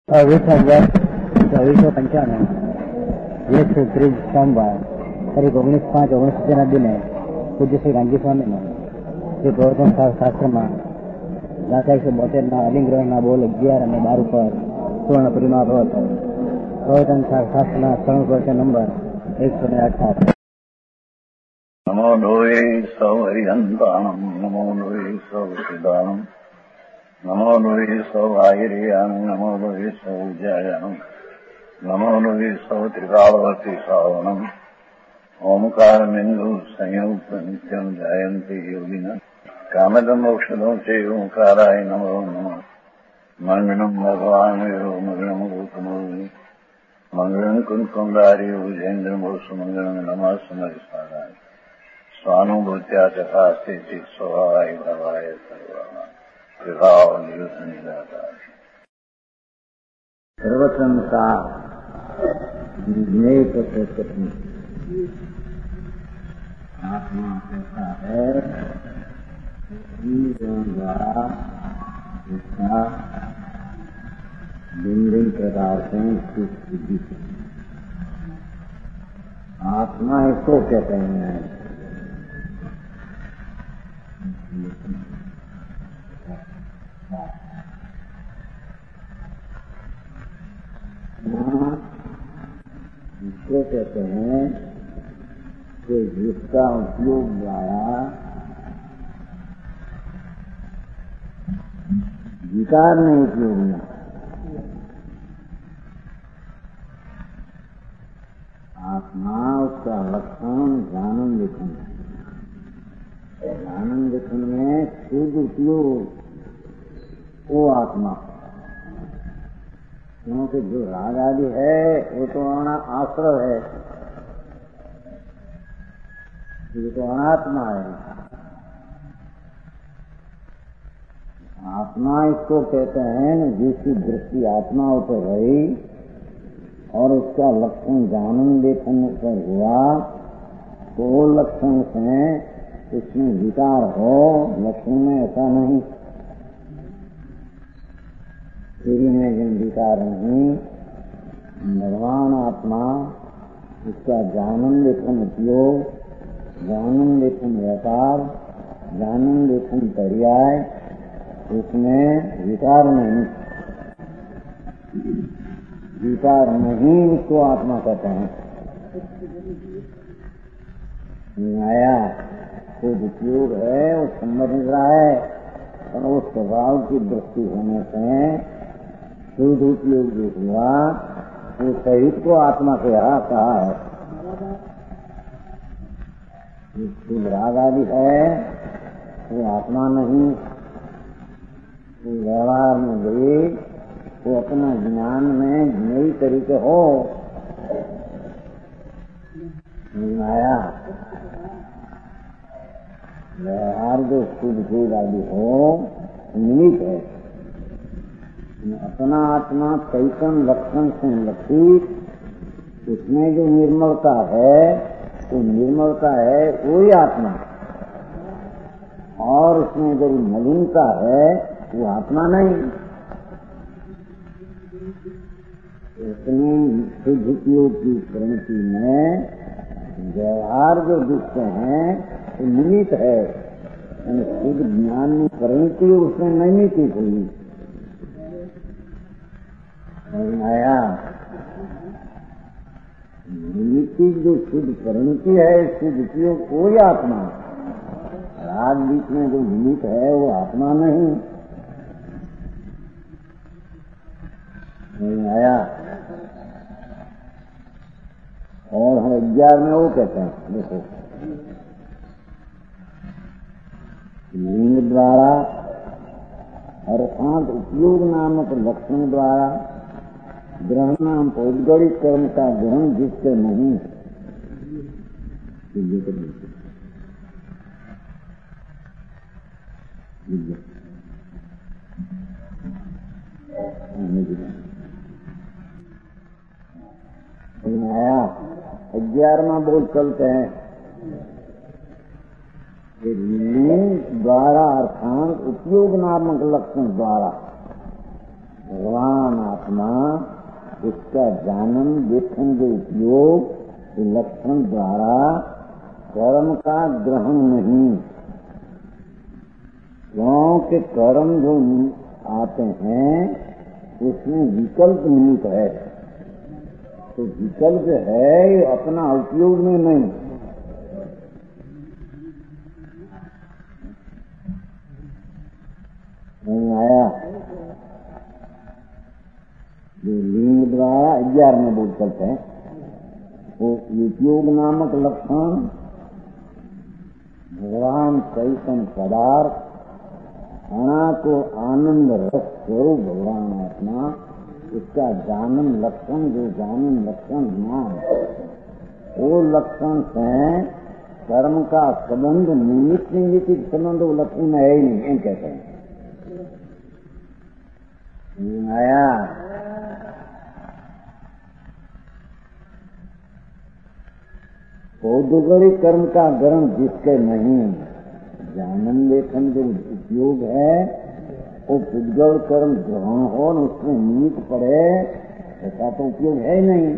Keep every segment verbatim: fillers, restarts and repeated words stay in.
વીસ હજાર ચોવીસો પંચાણું એક ત્રીસ સોમવાર તારીખ ઓગણીસ પાંચ ઓગણીસ સિત્તેરના દિને પૂજ્ય શ્રી રામજી સ્વામીનો શ્રી પ્રવચન શાસ્ત્રમાં દાખલા એકસો બોતેરના અલિંગ્રહના બોલ અગિયાર અને બાર ઉપર સુવર્ણ પરિમા પ્રવચન પ્રવચન શાસ્ત્રના ત્રણ પ્રવચન નંબર એકસો ને અઠાવન. નમો લોહે સૌ હરિહંતાણમ નમો લોહે સૌ સિદ્ધાણમ નમો લોહે સૌ આહિર્યાણમ નમો લોહે સૌ જયાણમ નમો લોહે સૌ ત્રિકાળવતી શ્રાવણમ ઓમકાર બિંદુ સંયુક્ત નિત્યમ જયંતિ યોગિન કામદમ મોક્ષદો છે ઓંકારાય નમો નમઃ. મંગળમ ભગવાન વિરો મંગળમ ગૌતમોની મંગળમ કુંકુંડારી ઉજેન્દ્રમો સુમંગળમ નમઃ સમરિસ્વાદાય સ્વાનુભૂત્યા તથા સ્થિતિ સ્વભાવાય ભવાય સર્વમાં विभाव नियुक्त नहीं जाता. प्रवचन का निर्णय तो कथन आत्मा कैसा है द्वारा उसका भिन्न भिन्न प्रकार से सिद्धि आत्मा इसको कहते हैं. इसको कहते हैं कि जिसका उपयोग द्वारा विकार नहीं उपयोग में आत्मा उसका लक्षण ज्ञानम लिखन ज्ञानम लिखन में शुद्ध उपयोग वो आत्मा, क्योंकि जो राग आदि है वो तो आश्रय है, ये तो अनात्मा है. आत्मा इसको कहते हैं न जिसकी दृष्टि आत्मा पर रही और उसका लक्षण जानन देखन पर हुआ तो वो लक्षण से उसमें विकार हो, लक्षण में ऐसा नहीं. तेरी में जिन विकार नहीं, भगवान आत्मा उसका जानन लेखन उपयोग, जानन लेखन व्यापार, जानन लेखन पर्याय, उसमें विकार नहीं. विकार नहीं उसको आत्मा कहते हैं. माया खुद उपयोग है, वो समझ रहा है और वो स्वभाव की दृष्टि होने से शुद्ध उपयोग जो हुआ वो सहित को आत्मा के यहाँ कहा है. शुद्ध राग आदि है वो आत्मा नहीं. वो व्यवहार में गई वो अपना ज्ञान में नई तरीके हो आया. व्यवहार जो शुद्ध शुद्ध आदि हो निमित्त है. अपना आत्मा चैतन लक्षण से लक्षित, उसमें जो निर्मलता है वो निर्मलता है वही आत्मा, और उसमें जो मलिनता है वो आत्मा नहीं. इतनी शुद्ध उपयोग की प्रवृत्ति में व्यवहार जो दिखते हैं वो निमित्त है. शुद्ध ज्ञान में प्रवृत्ति उसमें नैमित्तिक हुई आया. निमित्तिक जो शुद्ध परिणति है शुद्ध उपयोग कोई आत्मा. राग बीच में जो निमित्त है वो आत्मा नहीं आया. और हम ग्यारह में वो कहते हैं देखो लिंग द्वारा अर्थात उपयोग नामक लक्षण द्वारा ग्रहण नाम पौद्गलिक कर्म का ग्रहण जिससे नहीं आया. ग्यारहवां बोल चलते हैं लिंग द्वारा अर्थात उपयोग नामक लक्षण द्वारा भगवान आत्मा इसका जानन देखन के उपयोग लक्षण द्वारा कर्म का ग्रहण नहीं, क्योंकि कर्म जो आते हैं उसमें विकल्प निमित्त है, तो विकल्प है अपना उपयोग में नहीं। नहीं आया जो लिंग द्वारा ग्यारह में बोध करते हैं वो उपयोग नामक लक्षण भगवान चैतन्य पदार्थ अणा को आनंद रस स्वरूप भगवान आत्मा इसका जानन लक्षण जो जानन लक्षण नाम वो लक्षण से कर्म का संबंध निमित्त निमित्त संबंध वो लक्षण में है ही नहीं, एम कहते हैं। आया कौतुकड़ी कर्म का ग्रहण जिसके नहीं, जानन लेखन जो उपयोग है वो पुद्गल कर्म ग्रहण हो न उसमें निमित्त पड़े ऐसा तो उपयोग है ही नहीं।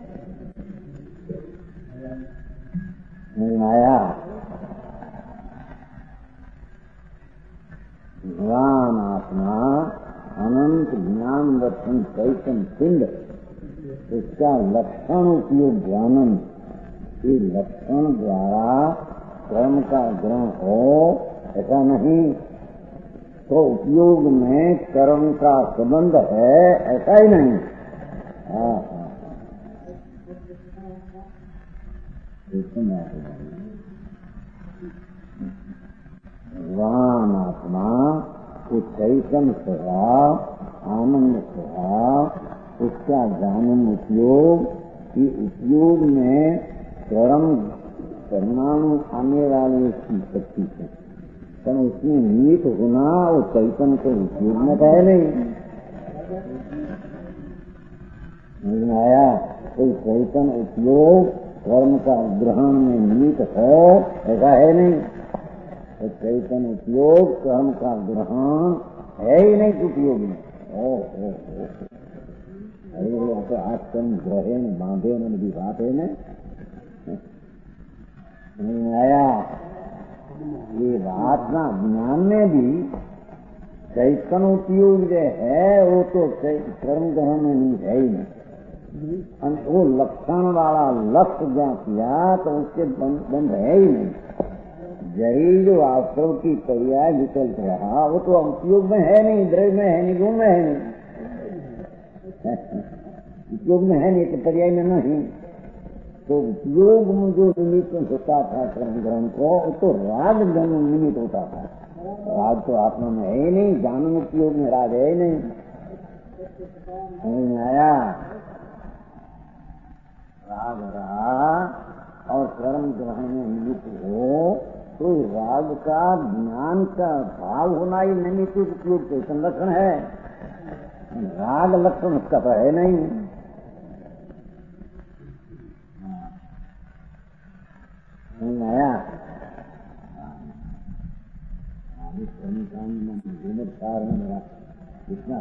नहीं आया भगवान आत्मा अनंत ज्ञान दर्शन चैतन्य पिंड इसका लक्षण उपयोग ज्ञानन ये लक्षण द्वारा कर्म का ग्रहण हो ऐसा नहीं, तो उपयोग में कर्म का संबंध है ऐसा ही नहीं। हाँ हाँ भगवान आत्मा वो चैतन्य स्वभाव आनंद स्वभाव उसका जानन उपयोग कि उपयोग में कर्म परिणाम आने वाले उसकी शक्ति है, पर उसमें निमित्त होना वो चैतन्य को उपयोग में है नहीं। नहीं आया कोई चैतन्य उपयोग कर्म का ग्रहण में निमित्त हो ऐसा है नहीं, तो चैतन्य उपयोग कर्म का ग्रहण है ही नहीं उपयोग में। ओ ओ ओ अरे तो आज कम ग्रहे न बांधे न भी बात है न नहीं आया। ये बात ना ज्ञान में भी चैतन्य उपयोग जो है वो तो कर्म ग्रहण में नहीं है ही नहीं, वो लक्षण वाला लक्ष्य जहाँ किया तो उसके बंध है ही नहीं। यही जो आश्रम की पर्याय विकल्प रहा वो तो उपयोग में है नहीं, द्रव्य में है नहीं, गुण में है नहीं, उपयोग में है नहीं तो पर्याय में नहीं। तो उपयोग में जो निमित्त होता था कर्म ग्रहण को वो तो राग जन्म निमित्त होता था, राग तो आत्मा में है ही नहीं, जानन उपयोग में राग है ही नहीं। समझ में आया? राग रहा और कर्म ग्रहण में निमित्त हो तो राग का ज्ञान का भाव होना ही निमित्त उपयोग के संरक्षण है, राग लक्षण उसका तो है नहीं। आया कितना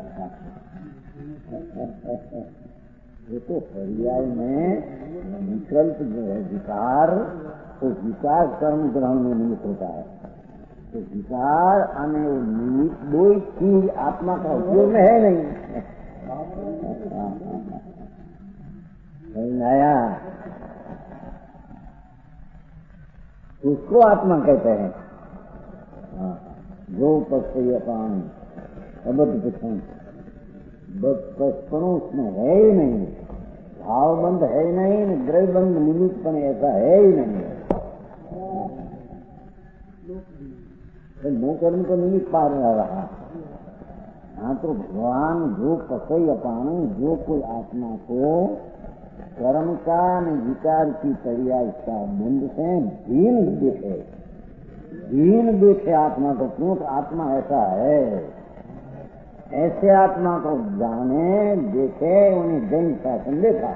ये तो पर्याय में विकल्प जो है विकार, तो विकार कर्म ग्रहण में निमित्त होता है, तो विकार आने निमित्त दो चीज आत्मा का उपयोग में है नहीं। आया उसको आत्मा कहते हैं। जो पक्षपान अबद्ध पक्षण बचपन उसमें है ही नहीं, भावबंध है ही नहीं, द्रव्यबंध निमित्तपन ऐसा है ही नहीं। नो कर्म को निमित्त पा रहा। हाँ तो भगवान जो पकई अपान जो कोई आत्मा को कर्म का न विकार की पर्याय का बंध से दीन देखे, दीन देखे आत्मा को, क्यों तो आत्मा ऐसा है, ऐसे आत्मा को जाने देखे, उन्हें जैन शासन देखा।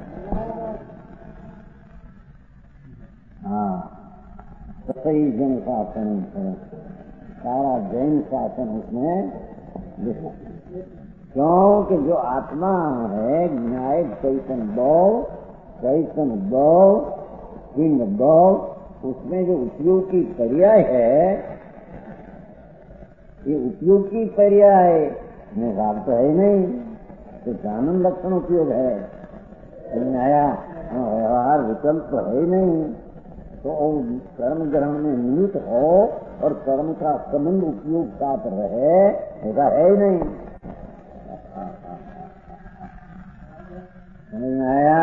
हाँ सही जैन शासन, सारा जैन शासन उसमें देखा। क्योंकि जो आत्मा है न्याय चैतन दो चैतन दो पिंड दो, उसमें जो उपयोगी पर्याय है, ये उपयोगी पर्याय में भाव तो है नहीं, तो जानन लक्षण उपयोग है, आया व्यवहार विकल्प तो है नहीं, तो कर्म ग्रहण में निमित्त हो और कर्म का संबंध उपयोग साथ रहे, ऐसा है ही नहीं। आया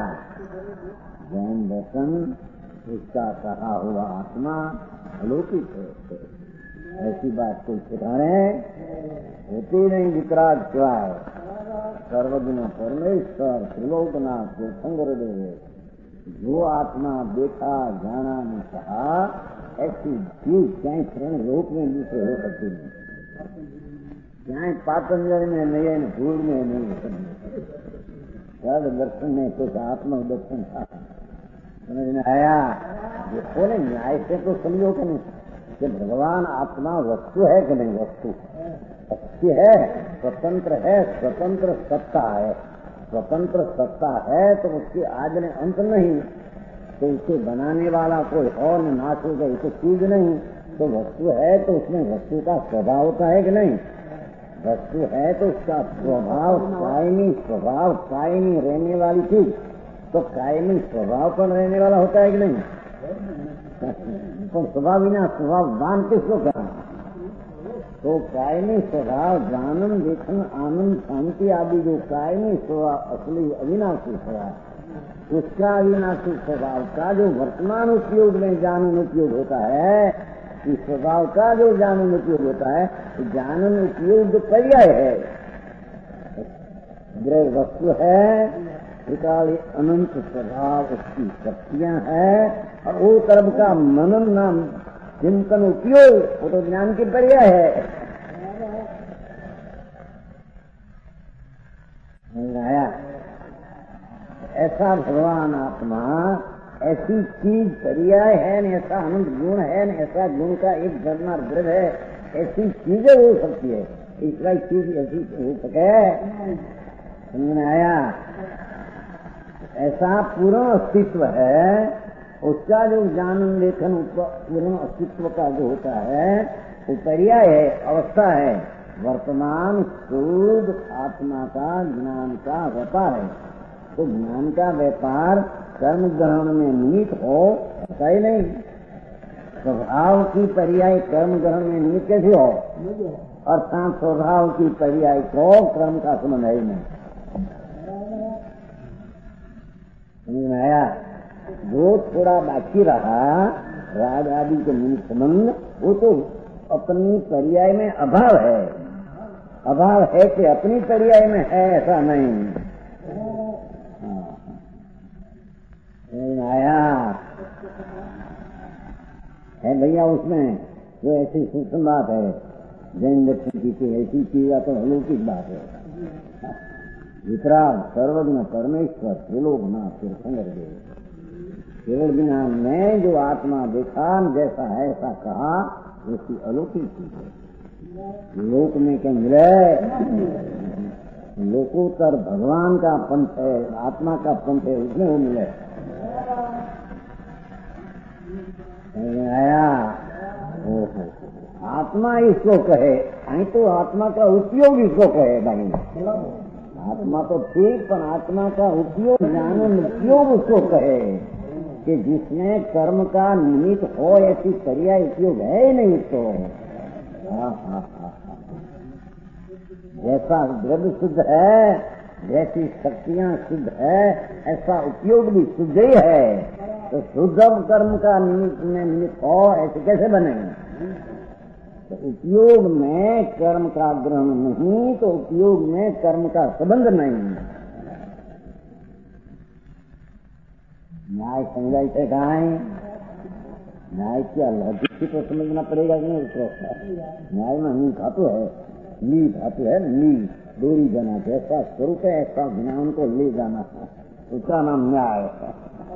जैन दर्शन इसका कहा हुआ आत्मा अलौकिक है, ऐसी बात कोई ठिकाने होती नहीं। विकराग स्वाय सर्वज्ञ परमेश्वर त्रिलोकनाथ तीर्थंकर देव, जो आत्मा देखा जाना नहीं कहा, ऐसी चीज चाहे शरण रूप में दूसरे हो सकती नहीं, चाहे पातंजलि में नहीं, भूल में नहीं हो सकती। सर्व दर्शन में कुछ आत्मा दर्शन था, समझ में आया। देखो ना, न्याय से तो समझो कि नहीं कि भगवान आत्मा वस्तु है कि नहीं, वस्तु सत्य है, स्वतंत्र है, स्वतंत्र सत्ता है, स्वतंत्र सत्ता है तो उसके आदि में अंत नहीं, तो उसे बनाने वाला कोई और नाश होगा, ये तो चीज नहीं, तो वस्तु है तो उसमें वस्तु का स्वभाव होता है कि नहीं, वस्तु है तो उसका स्वभाव कायमी, स्वभाव कायमी रहने वाली चीज, तो कायमी स्वभाव पर रहने वाला होता है कि नहीं, तो स्वभाव बिना स्वभाव दान किसको करना, तो कायमी स्वभाव जानन देखन आनंद शांति आदि जो कायमी स्वभाव असली अविनाशी स्वभाव, उसका अविनाशी स्वभाव का जो वर्तमान उपयोग में जानन उपयोग होता है, इस स्वभाव का जो जानन उपयोग होता है, जानन उपयोग जो पर्याय है, द्रव्य वस्तु है, त्रिकाल अनंत स्वभाव उसकी शक्तियां है, और वो कर्म का मनन नाम चिंतन उपयोग वो तो ज्ञान की पर्याय है। आया ऐसा भगवान आत्मा ऐसी चीज पर्याय है न, ऐसा अनंत गुण है न, ऐसा गुण का एक धर्मा द्रव्य है, ऐसी चीजें हो सकती है, इसका चीज ऐसी हो सके, समझ में आया। ऐसा पूर्ण अस्तित्व है, उसका जो जानन लेखन पूर्ण अस्तित्व का जो होता है वो पर्याय है, अवस्था है, वर्तमान शुद्ध आत्मा का ज्ञान का व्यापार है, तो ज्ञान का व्यापार कर्म ग्रहण में निमित्त हो ऐसा ही नहीं, स्वभाव की पर्याय कर्म ग्रहण में निमित्त कैसे हो, अर्थात स्वभाव की पर्याय को कर्म का संबंध है ही नहीं, समझ में आया। जो थोड़ा बाकी रहा राग आदि के निमित्त संबंध, वो तो अपनी पर्याय में अभाव है, अभाव है कि अपनी पर्याय में है ऐसा नहीं, आया है भैया। उसमें जो ऐसी सूक्ष्म बात है जैन दक्षिण की, ऐसी चीज तो अलौकिक बात है। वितराग सर्वज्ञ परमेश्वर त्रिलोकनाथ तीर्थंकर देव, केवल ज्ञान में जो आत्मा देखा जैसा है ऐसा कहा, ऐसी अलौकिक चीज है। लोक में क्या मिले, लोकोत्तर भगवान का पंथ है, आत्मा का पंथ है, उसमें वो मिले। आया ओहो, आत्मा इसको कहे, आई तो आत्मा का उपयोग इसको कहे भाई, आत्मा तो ठीक, पर आत्मा का उपयोग जानन उपयोग उसको कहे कि जिसमें कर्म का निमित्त हो, ऐसी पर्याय उपयोग है ही नहीं तो। हाँ हाँ हाँ, जैसा द्रव्य शुद्ध है, जैसी शक्तियां शुद्ध है, ऐसा उपयोग भी शुद्ध ही है, तो शुद्ध कर्म का निमित्त में निमित्त हो ऐसे कैसे बनेंगे, तो उपयोग में कर्म का ग्रहण नहीं, तो उपयोग में कर्म का संबंध नहीं। न्याय समझाई से कहा है, न्याय क्या लॉजिक की तो समझना पड़ेगा कि नहीं, उसको न्याय में नहीं धातु है, ली धातु है, ली डोरी जाना, जैसा स्वरूप है ऐसा ज्ञान को ले जाना, उसका नाम न्याय है।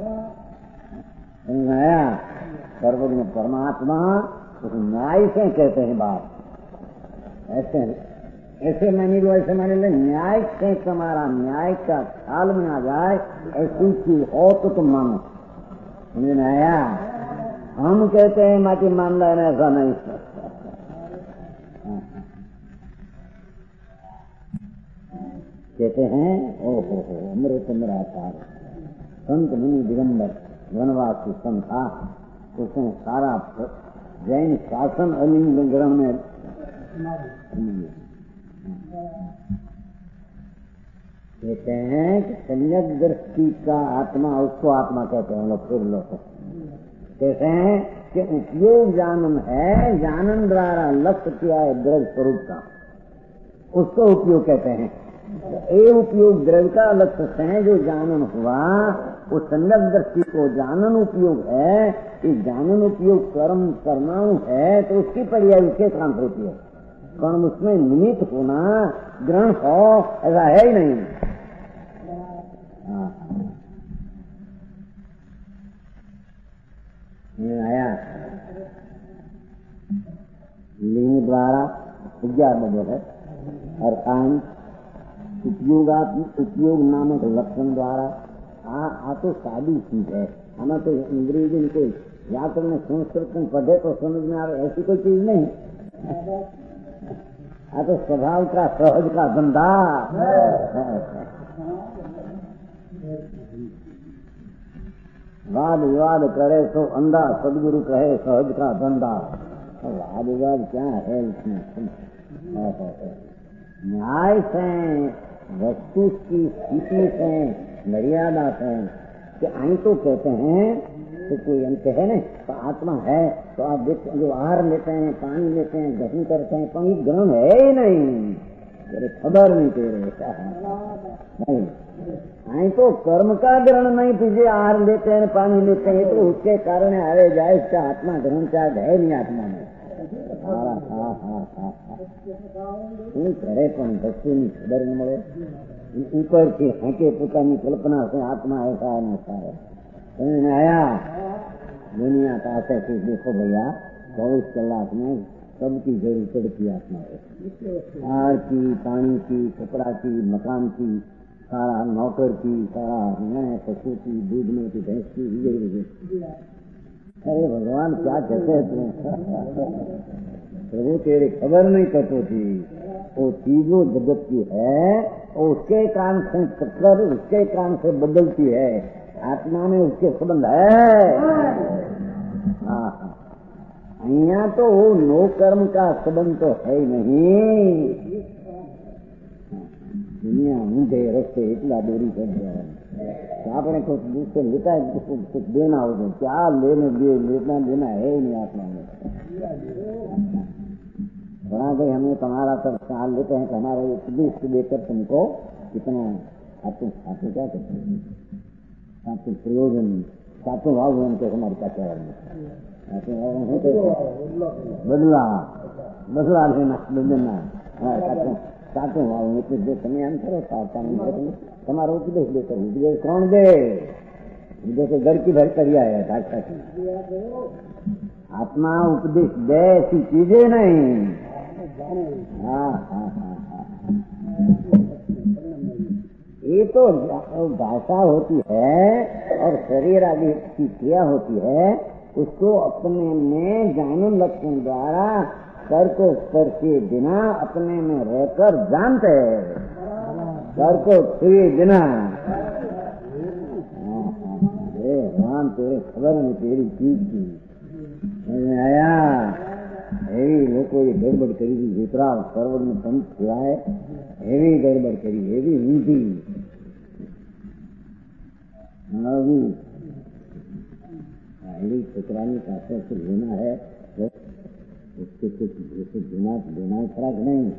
नया सर्वज्ञ परमात्मा उस न्याय से कहते हैं बात, ऐसे ऐसे मानी लो, ऐसे मानी लो, न्याय से तुम्हारा न्याय का ख्याल में आ जाए, ऐसी चीज हो तो तुम मानो। समझ में आया? हम कहते हैं माटी मान लेना, ऐसा नहीं। कहते हैं ओ हो हो अमृत निराकार संत मुनि दिगंबर वनवासी संता, उसने सारा जैन शासन अलिंग ग्रहण में कहते हैं कि सम्यक दृष्टि का आत्मा, उसको आत्मा कहते हैं लोग। फिर लोग कहते हैं कि उपयोग जानन है, जानन द्वारा लक्ष्य किया है द्रव्य स्वरूप का, उसको उपयोग कहते हैं। ये उपयोग द्रव्य का लक्ष्य है जो जानन हुआ, उस सम्यक दृष्टि को जानन उपयोग है। ये जानन उपयोग कर्म परमाणु है, तो उसकी पर्याय उसके काम होती है। कर्म उसमें निमित्त होना, ग्रहण हो, ऐसा है ही नहीं। आया लिंग द्वारा ग्यारह जो है और काम उपयोगात्मक उपयोग नामक लक्षण द्वारा। आ, आ तो सादी चीज है, हमें तो अंग्रेजी को व्याकरण में संस्कृत में पढ़े तो समझ में आ रहा, ऐसी कोई चीज नहीं। आ तो स्वभाव का सहज का धंधा। वाद विवाद करे तो अंधा, सदगुरु कहे सहज का धंधा। वाद विवाद क्या है इसमें? न्याय से, वस्तु की स्थिति से, मर्यादा से, कि आई तो कहते हैं तो कोई अंत है ना, तो आत्मा है तो आप जो आहार लेते हैं, पानी लेते हैं, ग्रहण करते हैं, पानी ग्रहण है ही नहीं, तेरे खबर नहीं तेरे नहीं। आई तो कर्म का ग्रहण नहीं, तुझे आहार लेते हैं, पानी लेते हैं, तो उसके कारण आवे जाए इसका आत्मा ग्रहण चाहे है नहीं आत्मा में। हाँ हाँ हाँ हाँ શું કરે પણ વસ્તુની ખબર ન મળે, ઉપરથી હાંકે પોતાની કલ્પના से आत्मा ऐसा न सारे समझ में आया। दुनिया का ऐसे कुछ देखो भैया, चौबीस कलाक में सबकी जरूरत पड़ती आत्मा है, आहार की, पानी की, कपड़ा की, मकान की, सारा नौकर की, सारा पशु की, दूध में की, भैंस की, वगैरह। अरे भगवान क्या कहते हैं तुम? प्रभु तेरी खबर नहीं करती थी, वो चीजों जगत की है, उसके कारण से चक्कर उसके कारण से बदलती है, आत्मा में उसके संबंध है। यहाँ तो वो नो कर्म का संबंध तो है ही नहीं। दुनिया ऊंधे रस्ते इतना दूरी कर दिया है, आपने कुछ दूसरे लेता है, उसको कुछ देना हो तो क्या लेने दिए, लेना देना है ही नहीं आत्मा में। बना भाई हमें तुम्हारा सब ख्याल लेते हैं कि हमारा उपदेश देकर तुमको कितना आपको आपको क्या करते हैं, आपको प्रयोजन सातों भाव उनके हमारे क्या क्या बदला बदला लेना बदलना सातों भाव इतने दे समय हम करो तुम्हारा उपदेश देकर उपदेश कौन दे? जैसे घर की भर करिया है भाषा की, आत्मा उपदेश दे ऐसी चीजें नहीं। हाँ हाँ हाँ हाँ ये तो भाषा होती है और शरीर आदि की क्रिया होती है, उसको अपने में जानन लक्षण द्वारा कर को करके बिना अपने में रहकर जानते हैं, कर को छुए बिना। भगवान तेरे खबर नहीं तेरी चीज की, समझ में आया? एवी लोगों ये गड़बड़ करी थी, वितरा सर्वर में पंच हुआ है, एवी गड़बड़ करी, एवी ऊंधी एवी ठुकरानी पासे से लेना है तो उसके कुछ जैसे देना देना फर्क नहीं।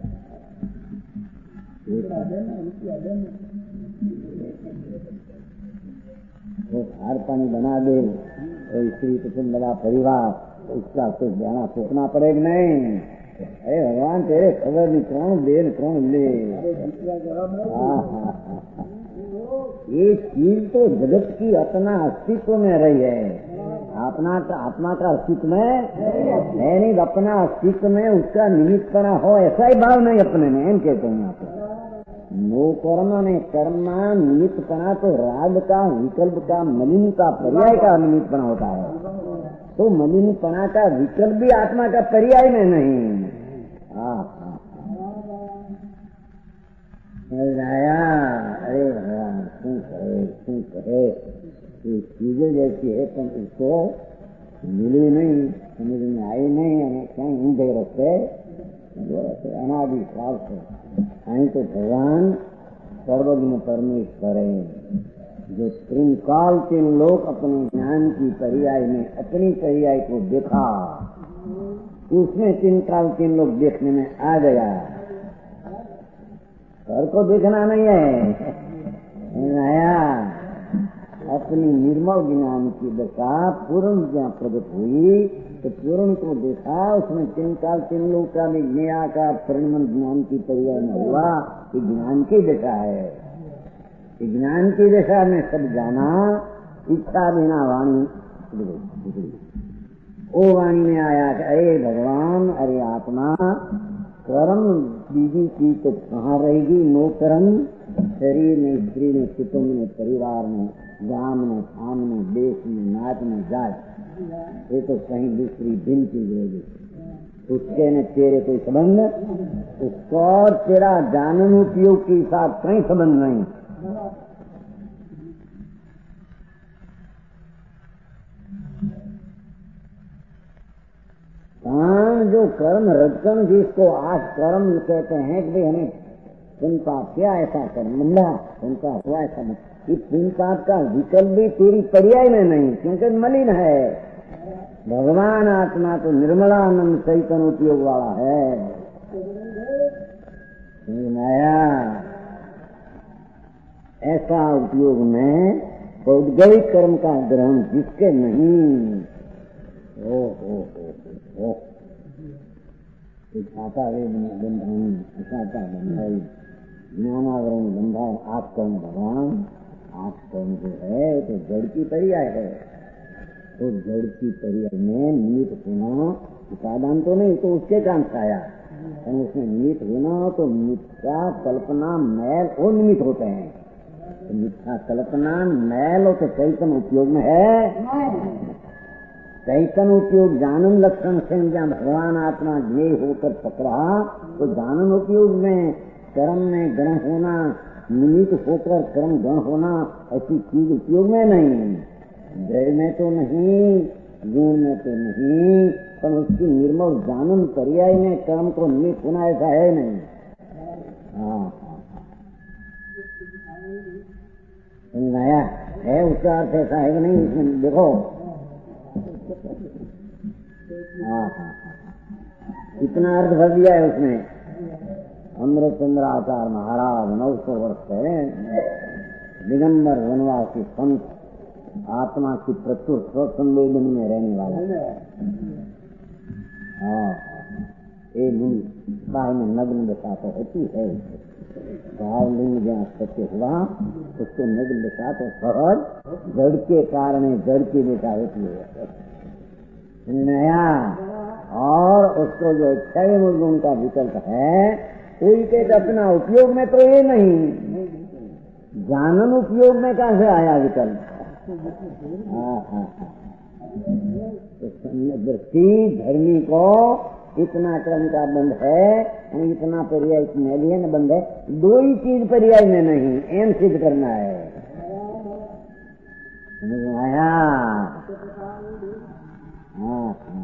वो हार पानी बना दे और स्त्री कुटुंब बड़ा परिवार, उसका कुछ देना सोचना पड़ेगा नहीं। अरे भगवान तेरे खबर नहीं कौन दे कौन ले। हाँ हाँ हाँ ये चीज तो जगत की अपना अस्तित्व में रही है, अपना आत्मा का अस्तित्व में है नहीं, अपना अस्तित्व में उसका निमित्तपना हो ऐसा ही भाव नहीं अपने में, एम कहते हैं यहाँ पे। नो कर्म ने कर्मा निमित्तपना तो राग का, विकल्प का, मलिन का, पर्याय का निमित्तपना होता है। तो मलिनपना का विकल्प भी आत्मा का पर्याय में नहीं। आया अरे भगवान क्यों कहे क्यों कहे, चीजें जैसी है तुम उसको मिली नहीं, समझ में आई नहीं, कहीं ऊंधे रखते अनादि काल से। कहीं तो भगवान सर्वज्ञ परमेश्वर है जो तीन काल तीन लोग अपने ज्ञान की पर्याय में अपनी पर्याय को देखा, उसमें तीन काल तीन लोग देखने में आ गया। घर को देखना नहीं है, आया अपनी निर्मल ज्ञान की दशा पूर्ण जहाँ प्रकट हुई तो पूर्ण को देखा, उसमें तीन काल तीन लोग का भी ज्ञा का परिणमन ज्ञान की पर्याय में हुआ। ये ज्ञान की दशा है, ज्ञान की दशा में सब जाना, इच्छा बिना वाणी ओ वाणी में आया कि अरे भगवान, अरे आत्मा, कर्म बीवी की तो कहाँ रहेगी, नो कर्म, शरीर में, स्त्री में, कुटुंब में, परिवार में, गांव में, थान में, देश में, नाच में, जात, ये तो कहीं दूसरी भिन्न चीज रहेगी। उसके न तेरे कोई संबंध, उसको और तेरा जानन उपयोग के साथ कहीं संबंध नहीं। कान जो कर्म रजकन जिसको आज कर्म कहते हैं कि भाई हमें चिंता क्या ऐसा कर मंदा चिंता हुआ ऐसा, इस चिंता का विकल्प भी तेरी पर्याय में नहीं, क्योंकि मलिन है। भगवान आत्मा तो निर्मलानंद चैतन्य उपयोग वाला है। माया ऐसा उपयोग में औद्योगिक कर्म का ग्रहण जिसके नहीं, ओ हो हो छाता वेद में बंधाई, छाता बंधाई, ज्ञानावरण बंधाई, आप कौन भगवान, आप कौन जो है तो जड़ की पर्याय है। तो जड़ की पर्याय में निमित्त होना उपादान तो नहीं, तो उसके काम से आया, उसमें निमित्त होना तो मिथ्या कल्पना मैल और निमित्त होते हैं। तो मिथ्या कल्पना मैल और तो चैतन्य उपयोग में है। चैतन्य उपयोग जानन लक्षण से जहाँ भगवान आत्मा ज्ञेय होकर पकड़ा, तो जानन उपयोग में कर्म में गण होना, निमित्त होकर कर्म गण होना, ऐसी चीज उपयोग में नहीं। द्रव्य में तो नहीं, गुण में तो नहीं, पर उसकी निर्मल जानन पर्याय में कर्म को निमित्त होना ऐसा है नहीं। हाँ नया है, उसका अर्थ ऐसा है कि नहीं, इसमें देखो हाँ हाँ इतना अर्थ भर दिया है उसमें। अमृतचंद्र आचार्य महाराज नौ सौ वर्ष पहले दिगंबर वनवासी संत, आत्मा की प्रचुर स्वसंवेदन में रहने वाला। हाँ ये मुनि में नग्न दशा तो होती है, भावलिंग जहाँ सत्य हुआ उसको नग्न दशा तो सहज जड़ के कारण जड़ की दशा होती है नया। और उसको जो छह गुण का विकल्प है, कोई के अपना उपयोग में तो ये नहीं, जानन उपयोग में कहाँ से आया विकल्प। हाँ हाँ दृष्टि धर्मी को इतना क्रम का बंध है, इतना पर्याय मैलिए न बंध है, दो ही चीज पर्याय में नहीं, एम सिद्ध करना है। आया हाँ हाँ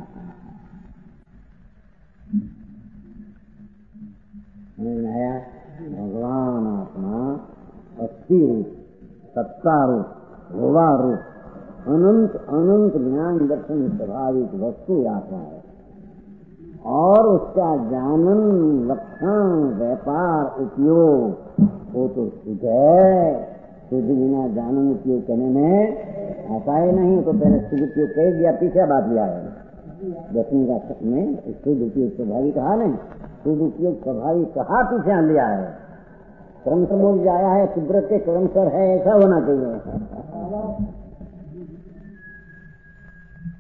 आया भगवान आत्मा अस्थि रूप, सत्ता रूप, भोगा रूप, अनंत अनंत ज्ञान दर्शन स्वाभाविक वस्तु आत्मा है। और उसका जानन लक्षण व्यापार उपयोग वो तो शुद्ध है। शुद्ध बिना जानन उपयोग करने में आता ही नहीं, तो पहले शुद्ध उपयोग कह दिया, पीछे बात लिया है दसवीं का में शुद्ध उपयोग स्वाभाविक कहा नहीं, शुद्ध उपयोग स्वाभाविक कहा पीछे आ लिया है। क्रम से बोल जाया है, कुदरत के क्रम सर है, ऐसा होना चाहिए।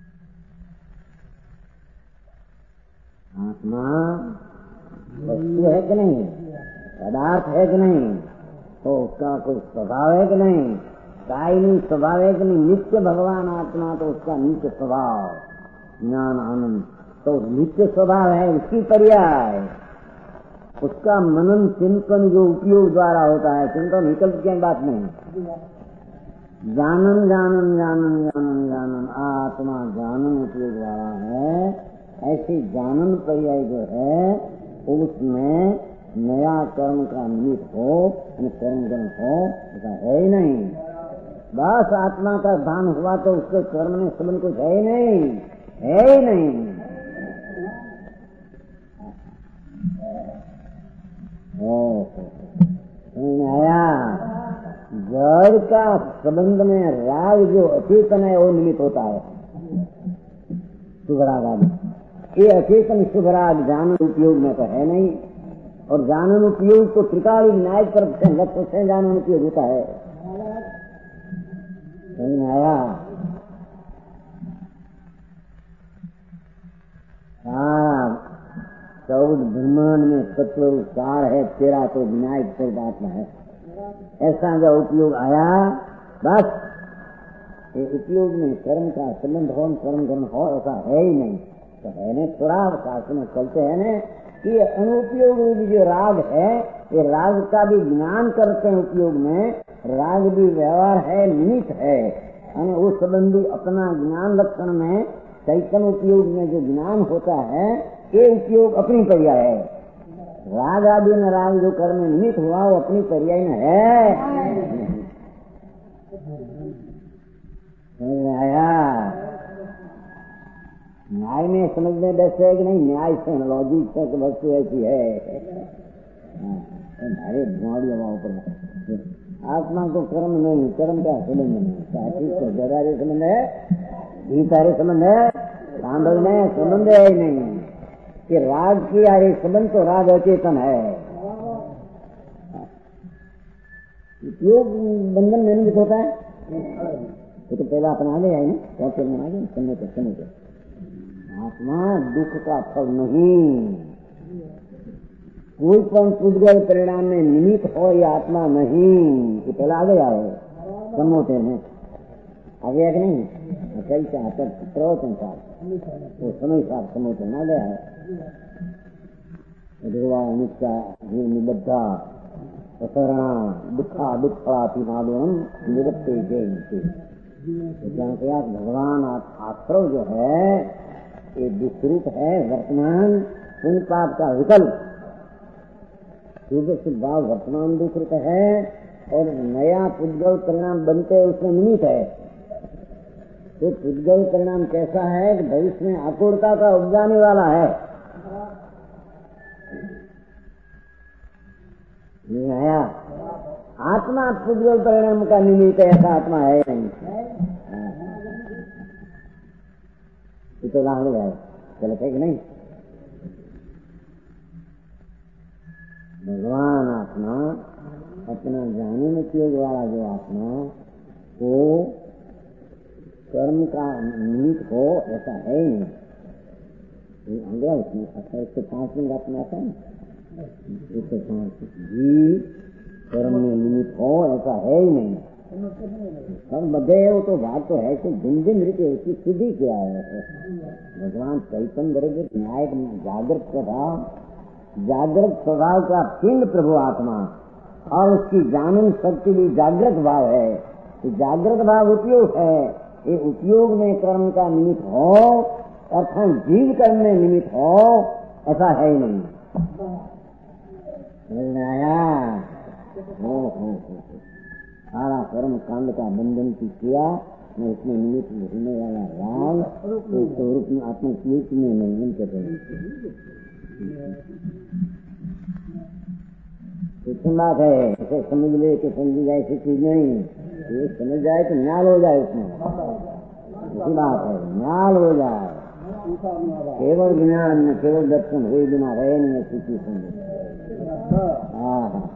आत्मा वस्तु है कि नहीं, पदार्थ है कि नहीं, तो उसका कोई स्वभाव है कि नहीं, कायमी स्वभाव है कि नहीं, नित्य भगवान आत्मा तो उसका नित्य स्वभाव ज्ञान आनंद तो नित्य स्वभाव है, उसकी पर्याय उसका मनन चिंतन जो उपयोग द्वारा होता है, चिंतन विकल्प की बात नहीं, जानन जानन जानन जानन जानन आत्मा जानन उपयोग वाला है, ऐसी जानन पर्याय जो है उसमें नया कर्म का निमित्त हो, कर्म कर्म हो ऐसा है ही नहीं। बस आत्मा का भान हुआ तो उसके कर्म में संबंध कुछ है ही नहीं, है ही नहीं। आया जड़ का संबंध में राग जो अचेतन है वो निमित्त होता है, शुभ राग आदि। ये अचेतन शुभ राग जानन उपयोग में तो है नहीं, और जानन उपयोग तो त्रिकाली न्याय तरफ से लक्ष्य से जानन उपयोग होता है। समझ में आया? हाँ, चौद ब्रह्मांड में तत्व सार है, तेरा तो विनायक सर्वात्मा है, ऐसा जो उपयोग आया, बस ये उपयोग में कर्म का संबंध हो, कर्म कर्म हो ऐसा है ही नहीं। तो है ने थोड़ा शास्त्र में चलते हैं ने कि अनुपयोग रूप जो राग है, ये राग का भी ज्ञान करते हैं उपयोग में, राग भी व्यवहार है, निमित्त है, और उस संबंधी अपना ज्ञान लक्षण में चैतन्य उपयोग में जो ज्ञान होता है ये उपयोग अपनी पर्याय है। राग आदि में राग जो कर्म में निमित्त हुआ वो अपनी पर्याय में है। समझ में आया? न्याय में समझने बैठे है कि नहीं, न्याय से लॉजिक से तो वस्तु ऐसी है। अरे बुआड़ी हवा पर आत्मा को कर्म नहीं, कर्म का संबंध नहीं, साथी को जरारे संबंध है, गीतारे संबंध है, सांबल में संबंध है ही नहीं कि राग की यार संबंध तो राग अचेतन है। उपयोग बंधन में निमित्त होता है, वो तो पहला अपना ले आए ना, क्या करना आगे समय तो समय तो आत्मा दुख का फल नहीं, कोई पण पुद्गल परिणाम में निमित्त हो ये आत्मा नहीं, ये पहला आगे आओ समोते में आगे है कि नहीं, कई चाहते प्रवचन साथ वो समय साथ समोते ना गया है। नित्या निबद्धा प्रसरणा दुखा दुखफलापि मालूम निवृत्ते जयंती। भगवान आश्रव जो है ये विस्तृत है, वर्तमान पुण्य पाप का विकल्प शुभ भाव वर्तमान विस्तृत है, और नया पुद्गल परिणाम बनते उसमें निमित्त है। तो पुद्गल परिणाम कैसा है कि भविष्य में आकुलता का उपजाने वाला है। नहीं आया? आत्मा पुद्गल परिणाम का निमित्त है, ऐसा आत्मा है नहीं। ये तो लाभ है, गलत है कि नहीं? भगवान आत्मा अपना जानने में उपयोग वाला जो आत्मा को कर्म का निमित्त हो ऐसा है ही नहीं। आ गया उसमें अच्छा एक सौ पांच मिनट अपना आता है, एक सौ पांच जी कर्म में निमित्त हो ऐसा है ही नहीं। सब बधे हो तो बात तो है कि दिन दिन रीते उसकी सिद्धि क्या है। भगवान चैतन्य द्रव्य न्याय जागृत स्वभाव, जागृत स्वभाव का पिंड प्रभु आत्मा, और उसकी जानन शक्ति भी जागृत भाव है। जागृत भाव उपयोग है, ये उपयोग में कर्म का निमित्त हो अर्थात जीव कर्म में निमित्त हो ऐसा है ही नहीं। समझ में आया? हो हो हो सारा कर्म कांड का बंधन की किया मैं इसमें निमित्त होने वाला राग तो स्वरूप में आत्मस्वरूप में नहीं कहते हैं। इतनी बात है, ऐसे समझ ले कि समझी जाए ऐसी चीज नहीं, ये समझ जाए तो न्याल हो जाए, उसमें ऐसी बात है, न्याल हो जाए। केवल ज्ञान में केवल दर्शन हुए बिना रहे नहीं ऐसी चीज समझे। हाँ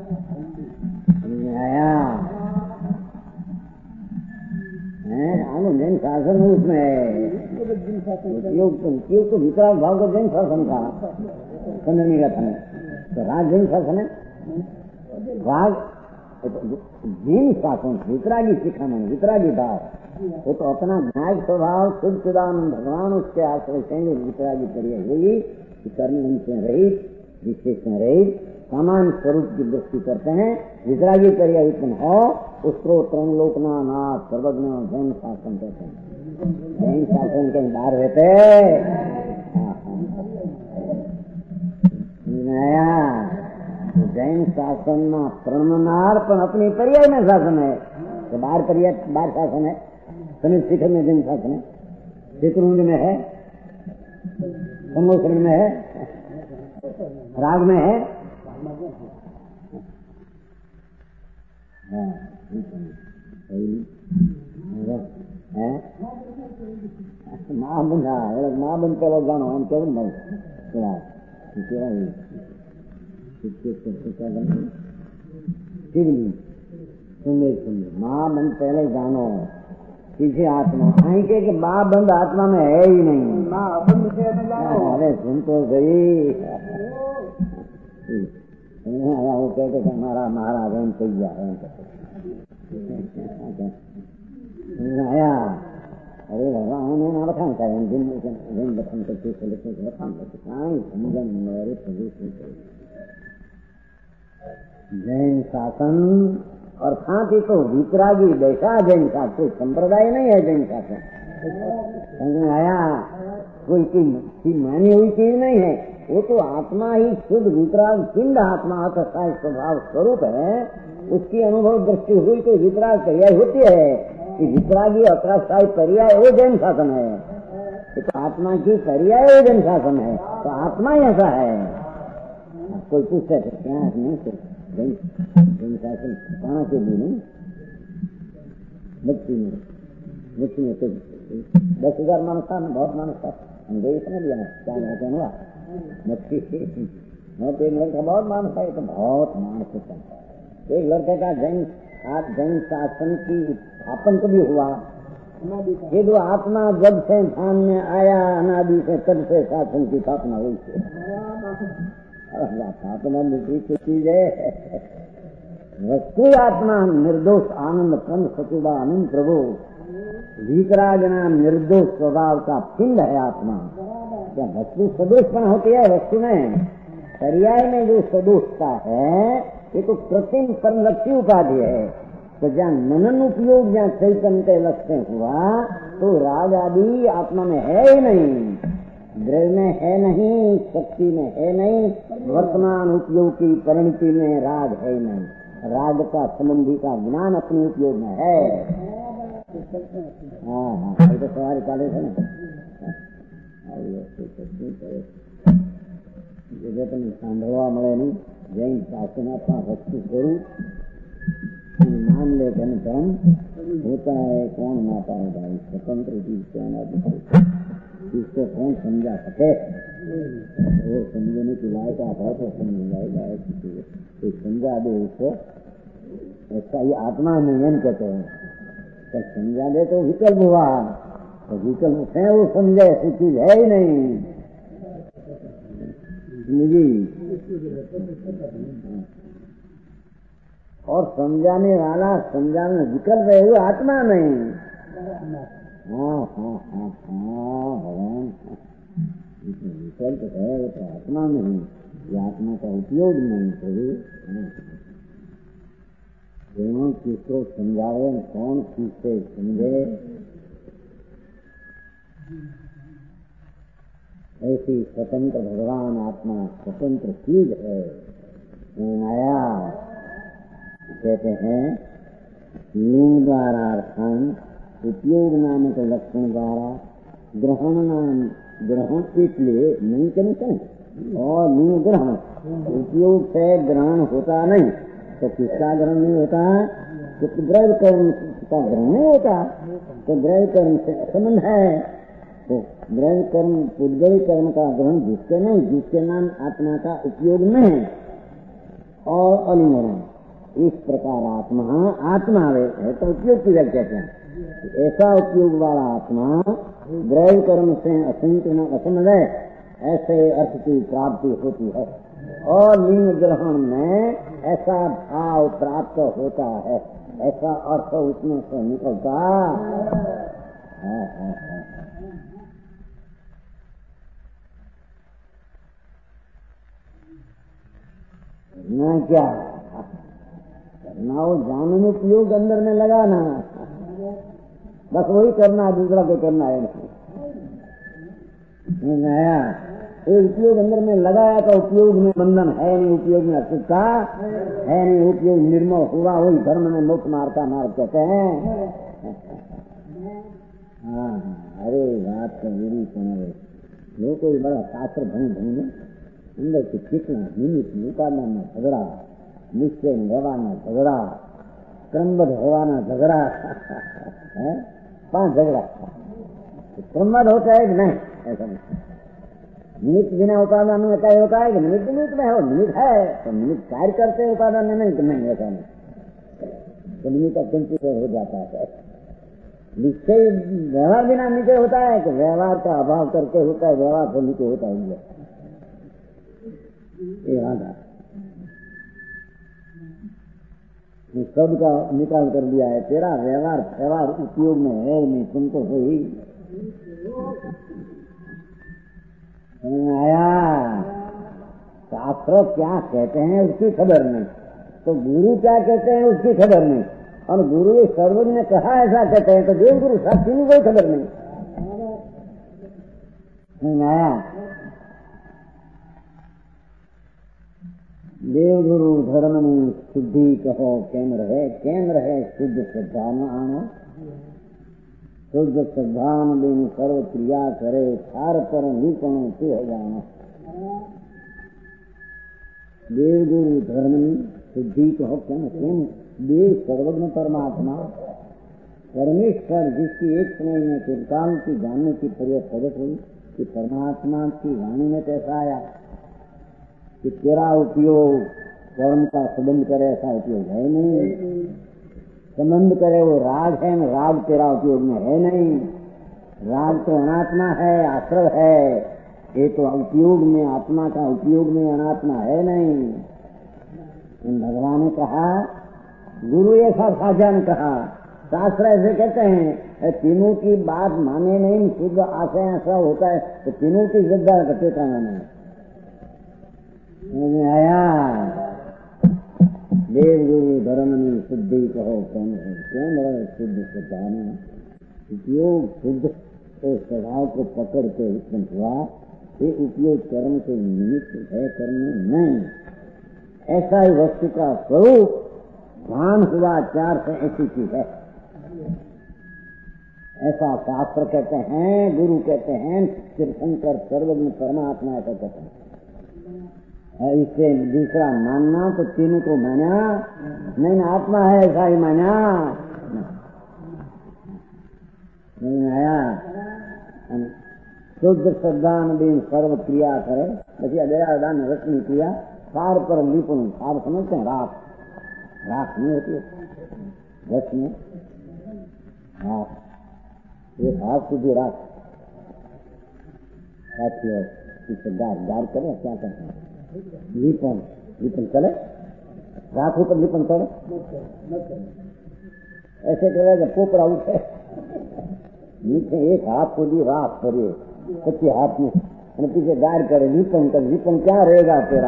आया आनंद शासन उसमें उपयोग उपयोग तो वितराग भाव को जैन शासन का पंद्रहवीं का था तो राग जैन शासन है, राग जीन शासन वितरागी शिखामण वितरागी भाव, वो तो अपना न्याय स्वभाव शुद्ध चिदानंद भगवान उसके आश्रय से वितरागी करिए हुई कर्म से रहित विशेषण रहित सामान्य स्वरूप की दृष्टि करते हैं। वितरागी करिया उत्पन्न हो उसको त्रम लोकना नाथ सर्वज्ञ जैन शासन कहते हैं। जैन शासन कहीं बाहर रहते नया जैन शासन में प्रणमनार पर अपनी पर्याय में शासन है तो बाहर पर्याय बाहर शासन है, समित शिखर में जैन शासन है, चित्रकुंज में है, सम्मोषण में है, राग में है। हाँ माँ बंधा माँ बन पेलो जानो एम केवल नहीं शिवलिंग सुंदर सुंदर माँ बंद पहले जानो पीछे आत्मा आई के कि माँ बंद आत्मा में है ही नहीं। अरे सुन तो गई वो कहते थे हमारा महाराज एम कैया आया। अरे भगवान उन्होंने ना बता करें दिन दिन बचन करते चले समझन मेरे प्रदेश जैन शासन और साथ ही तो वितरागी बैठा जैन शासन संप्रदाय नहीं है। जैन शासन समझ आया, कोई की मानी हुई चीज नहीं है, वो तो आत्मा ही शुद्ध वितराग पिंड आत्मा अर्थात स्वभाव स्वरूप है। उसकी अनुभव दृष्टि हुई तो वितराग पर्याय होती है कि वितरागी अत्राशाही पर्याय वो जैन शासन है। तो आत्मा की पर्याय वो जैन शासन है तो आत्मा ही ऐसा है। कोई पूछते थे क्या नहीं जैन शासन कहाँ के लिए नहीं मुक्ति में मुक्ति में तो दस हजार मानस था बहुत मानस था हम गए समझ लिया क्या कहते हुआ मुक्ति एक लड़का बहुत मानस था तो बहुत मानस होता है। एक लड़के का जैन आज जैन शासन की स्थापन कभी हुआ ये जो आत्मा जब से ध्यान में आया अनादि से तब से शासन की स्थापना हुई थी। स्थापना मिट्टी की चीज है। वस्तु आत्मा निर्दोष आनंद कंद सचिदानंद प्रभु वितरागना निर्दोष स्वभाव का पिंड है आत्मा। क्या वस्तु सदोषपण होती है वस्तु में, पर्याय में जो सदोषता है ये तो कृत्रिम परलक्षी उपाधि है। तो जहाँ मनन उपयोग जहाँ चैतन्य के लक्ष्य हुआ तो राग आदि आत्मा में है ही नहीं, द्रव्य में है नहीं, शक्ति में है नहीं, वर्तमान उपयोग की परिणति में राग है नहीं। राग का संबंधी का ज्ञान अपने उपयोग में है। हाँ हाँ तो सवारी चालू है ना जगतने સાંભળવા મળે નહીં। જૈન શાસનાત્મા વસ્તુ કરું मान ले धन धर्म होता है कौन माता है भाई स्वतंत्र इसको कौन समझा सके। वो समझने की लायक आप है तो समझ जाएगा, कोई समझा दे उसको ऐसा ही आत्मा नियम कहते हैं। तो समझा दे तो विकल्प हुआ तो विकल्प है वो समझे ऐसी चीज है ही नहीं जी। और समझाने वाला समझाने विकल्प है वो आत्मा नहीं। हाँ हाँ हाँ हाँ भगवान विकल्प है वो तो आत्मा नहीं, ये आत्मा का उपयोग नहीं करो। दोनों किसको समझावे कौन किससे समझे ऐसी स्वतंत्र भगवान आत्मा स्वतंत्र चीज है। आया कहते हैं लिंग द्वारा अर्थान उपयोग नामक लक्षण द्वारा ग्रहण नाम ग्रहण इसलिए नहीं करें और लिंग ग्रहण उपयोग से ग्रहण होता नहीं तो किसका ग्रहण नहीं होता तो द्रव्य कर्म का ग्रहण नहीं होता तो द्रव्य कर्म से संबंध है। तो द्रव्य कर्म पुद्गल कर्म का ग्रहण जिसके नहीं जिसके नाम आत्मा का उपयोग नहीं और अलिंगन इस प्रकार आत्मा आत्मा है तो उपयोग की व्याख्या कहते हैं। ऐसा उपयोग वाला आत्मा ग्रह कर्म से असंकीर्ण असमय ऐसे अर्थ की प्राप्ति होती है और लिंग ग्रहण में ऐसा भाव प्राप्त होता है, ऐसा अर्थ उसमें से निकलता है, है, है। ना क्या करना हो, जानने उपयोग अंदर में लगाना, बस वही करना, दूसरा कोई करना है नहीं। नया एक उपयोग अंदर में लगाया तो उपयोग में बंधन है नहीं, उपयोग में अस्तित्वता है नहीं, उपयोग निर्मल हुआ वही धर्म में मुक्त मारता मार कहते हैं। हाँ अरे बात तो मेरी सुनो, वो कोई बड़ा शास्त्र भंग भंग अंदर से कितना निमित्त निकालना में झगड़ा, निश्चय में रहवाना झगड़ा, क्रमबद्ध होवाना झगड़ा है, पांच झगड़ा क्रमबद्ध होता है कि नहीं, ऐसा नहीं। निमित्त बिना उपादान में क्या होता है कि निमित्त निमित्त में हो, निमित्त है तो निमित्त कार्य करते उपादान में नहीं तो नहीं, ऐसा नहीं। तो निमित्त अत्यंत हो जाता है। निश्चय व्यवहार बिना नीचे होता है कि व्यवहार का अभाव करके होता है, व्यवहार से नीचे होता है। ये आधा शब्द का निकाल कर दिया है, तेरा व्यवहार व्यवहार उपयोग में है नहीं, तुमको हो ही आया। शास्त्र क्या कहते हैं उसकी खबर नहीं, तो गुरु क्या कहते हैं उसकी खबर नहीं, और गुरु ये सर्वज्ञ ने कहा ऐसा कहते हैं तो देव गुरु साक्षी में कोई खबर नहीं आया। देव गुरु धर्म में शुद्धि कहो केंद्र है, केंद्र है शुद्ध श्रद्धा न आना, शुद्ध श्रद्धा न बिन सर्व क्रिया करे, सार पर निपुण से हो जाना। देव गुरु धर्म में शुद्धि कहो केंद्र, केंद्र देव सर्वज्ञ परमात्मा परमेश्वर जिसकी एक समय में त्रिकाल की जानने की प्रयास प्रकट हुई कि परमात्मा की वाणी में कैसा आया कि तेरा उपयोग कर्म का संबंध करे, ऐसा उपयोग है नहीं। संबंध करे वो राग है, राग तेरा उपयोग में है नहीं। राग तो अनात्मा है, आश्रय है, ये तो उपयोग में आत्मा का उपयोग में अनात्मा है नहीं। भगवान ने कहा, गुरु ऐसा साझा ने कहा, शास्त्र ऐसे कहते हैं तीनों की बात माने नहीं, शुद्ध आशय ऐसा होता है तो तीनों की श्रद्धा करते का माने आया। देव गुरु धर्म में शुद्धि कहो केंद्र, केंद्र शुद्ध श्रद्धा में उपयोग शुद्ध तो स्वभाव को पकड़ के उत्पन्न हुआ, ये उपयोग कर्म के निमित्त है, कर्म नहीं। ऐसा ही वस्तु का स्वरूप भान हुआ चार से ऐसी चीज है, ऐसा शास्त्र कहते हैं, गुरु कहते हैं, तीर्थंकर सर्वज्ञ परमात्मा ऐसा कहते हैं। इससे दूसरा मानना तो तीनों को माना नहीं, आत्मा है ऐसा ही माना नहीं आया। शुद्ध श्रद्धा बिन सर्व क्रिया करे, बचिया दया दान रत्न क्रिया, सार पर निपुण, सार समझते हैं राख, राख नहीं होती है रस में, राख एक हाथ सीधी राख इसे गार गार करे, क्या करते हैं लिपन, लिपन चले राख ऊपर लिपन करे, ऐसे करे जब पोपरा उठे नीचे एक हाथ को दी राख करे कच्चे हाथ में, पीछे गार करे लिपन कर, लिपन क्या रहेगा तेरा।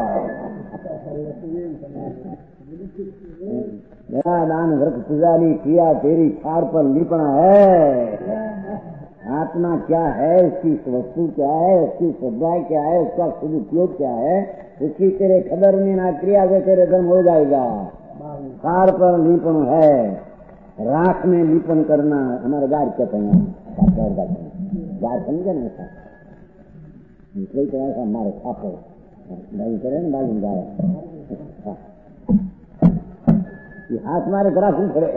मेरा दान व्रत पुजारी किया, तेरी खार पर लिपना है। आत्मा क्या है, उसकी वस्तु क्या है, उसकी श्रद्धा क्या है, उसका सदुपयोग क्या है, उसकी तेरे खबर में ना क्रिया से तेरे धर्म हो जाएगा। खार पर लिपन है, राख में लिपन करना हमारे गार कहते हैं, गार समझे ना ऐसा कोई तरह से हमारे खाते भाई करे ना भाई गाय हाथ मारे ग्राफ उखड़े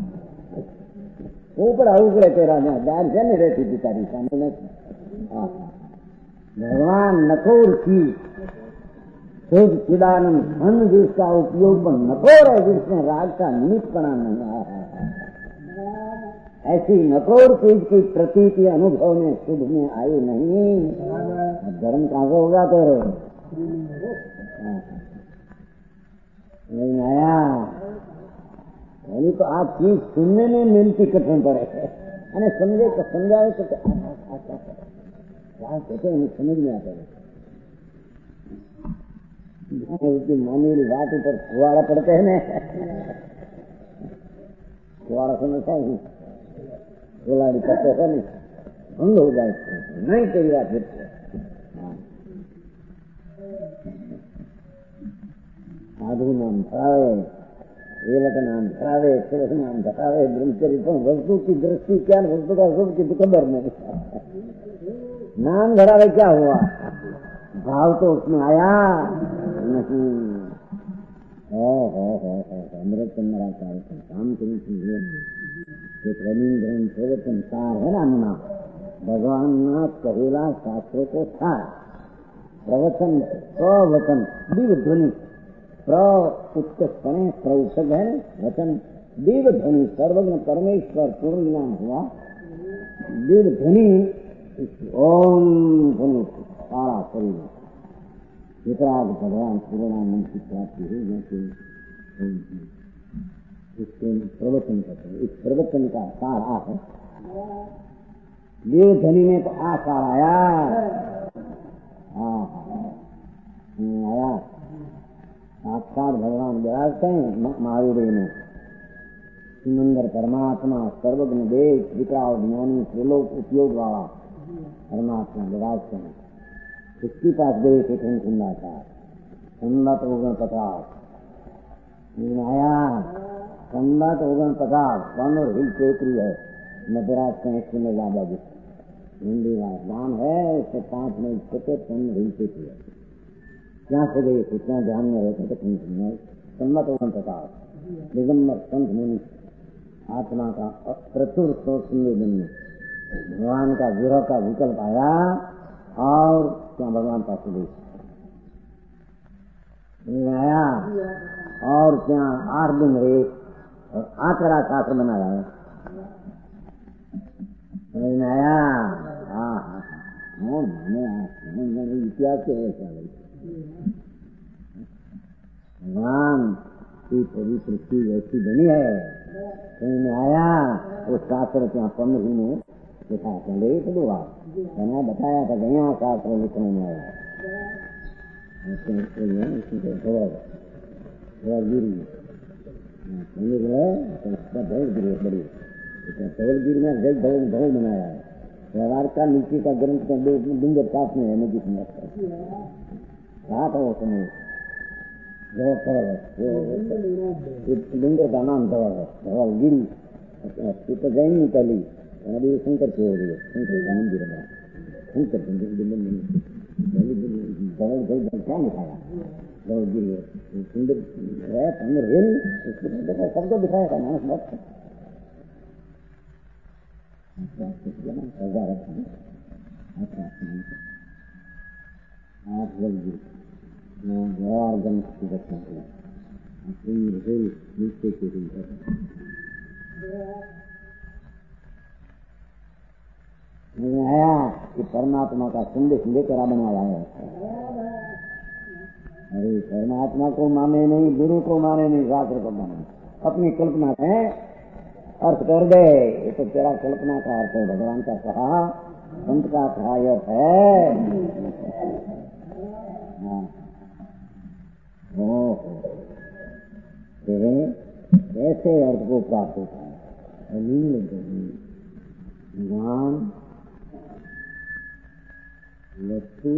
ऊपर उखड़े तेरा में गार से नहीं रहती बेचारी सामने। भगवान नकोर की शुद्ध चिदानंद धन जिसका उपयोग पर नकोर है, जिसमें राग का निमित्तपना नहीं आया है, ऐसी नकोर चीज की प्रतीति अनुभव में शुद्ध में आई नहीं। धर्म कहाँ से होगा तेरे? नहीं आया। तो आप चीज सुनने में मिलती कठिन पड़े है, समझे तो समझाए तो क्या कहते हैं समझ में आता है। उसकी मामूली बात ऊपर फुवाड़ा पड़ते हैं ना, फुवाड़ा समझता हूँ, फुलाड़ी करते है नहीं, भंग हो जाए नहीं तेरी बात फिर साधु नाम धरावे, एवं नाम धरावे, तुलस नाम धरावे, ब्रह्मचर्य तो वस्तु की दृष्टि क्या, वस्तु का सुख की खबर नहीं। नाम धरावे क्या हुआ? भाव तो उसमें आया नहीं। हो हो हो हो अमृत चंद्राचार्य काम करी थी रविंद्र प्रवचन सार है ना मुना, भगवान ना कहेला शास्त्रों को था प्रवचन प्रवचन दिव्य ध्वनि प्र उत्कर्षणे प्रवचक है वचन दिव्य ध्वनि सर्वज्ञ परमेश्वर पूर्ण नाम हुआ दिव्य ध्वनि ओम ध्वनि सारा शरीर वितराग भगवान पूर्णानंद की प्राप्ति हुई। जैसे इसके प्रवचन करते हैं, इस प्रवचन का सार आप है। देव ध्वनि में तो आ सार आया आया साक्षात भगवान विराजते हैं महावीर में। सुंदर परमात्मा सर्वज्ञ देव विकराल ज्ञानी त्रिलोक उपयोग वाला परमात्मा विराजते हैं। इसके पास गए थे सुंदर था संदत ओगन पचास आया, संदत ओगन पचास वन और हिल चेतरी है न विराजते हैं। इसमें ज्यादा जी हिंदी नाम है, उससे पांच मिनट छोटे पन हिल चेतरी है। क्या से गए थे, क्या ध्यान में रहते थे संदत ओगन पचास दिगंबर संत मुनि आत्मा का प्रचुर सोच संवेदन में भगवान का विरह का विकल्प आया और क्या भगवान का सुदेश आया और क्या आठ दिन रहे और आचरा शास्त्र बनाया है आया। हाँ हाँ मैंने इतिहास के भगवान की पवित्र चीज ऐसी बनी है में आया। वो शास्त्र क्या पंद्रह में लिखा चले तो दो बार मैंने बताया था कि यहाँ शास्त्र लिखने में आया गिरी बड़ी धौलगिरी में जल धौल धौल बनाया है। व्यवहार का नीचे का ग्रंथ का डूंगर पास में है नदी में कहा था वो समय डूंगर का नाम धवल है, धवल गिरी तो गई नहीं पहली अभी शंकर की हो रही है। शंकर का मंदिर है, शंकर धवल धवल क्या दिखाया धवल गिरी सुंदर है पंद्रह हिल सबको दिखाया था मानस भक्त आठ जल गिरी व्यवहार गण की रचना की नीचे के आया कि परमात्मा का संदेश लेकर बनाया है। अरे परमात्मा को माने नहीं, गुरु को माने नहीं, शास्त्र को माने, अपनी कल्पना है अर्थ कर दे। ये तो तेरा कल्पना का अर्थ है, भगवान का कहा संत का कहा अर्थ है। ऐसे अर्थ को प्राप्त होता है। भगवान वस्तु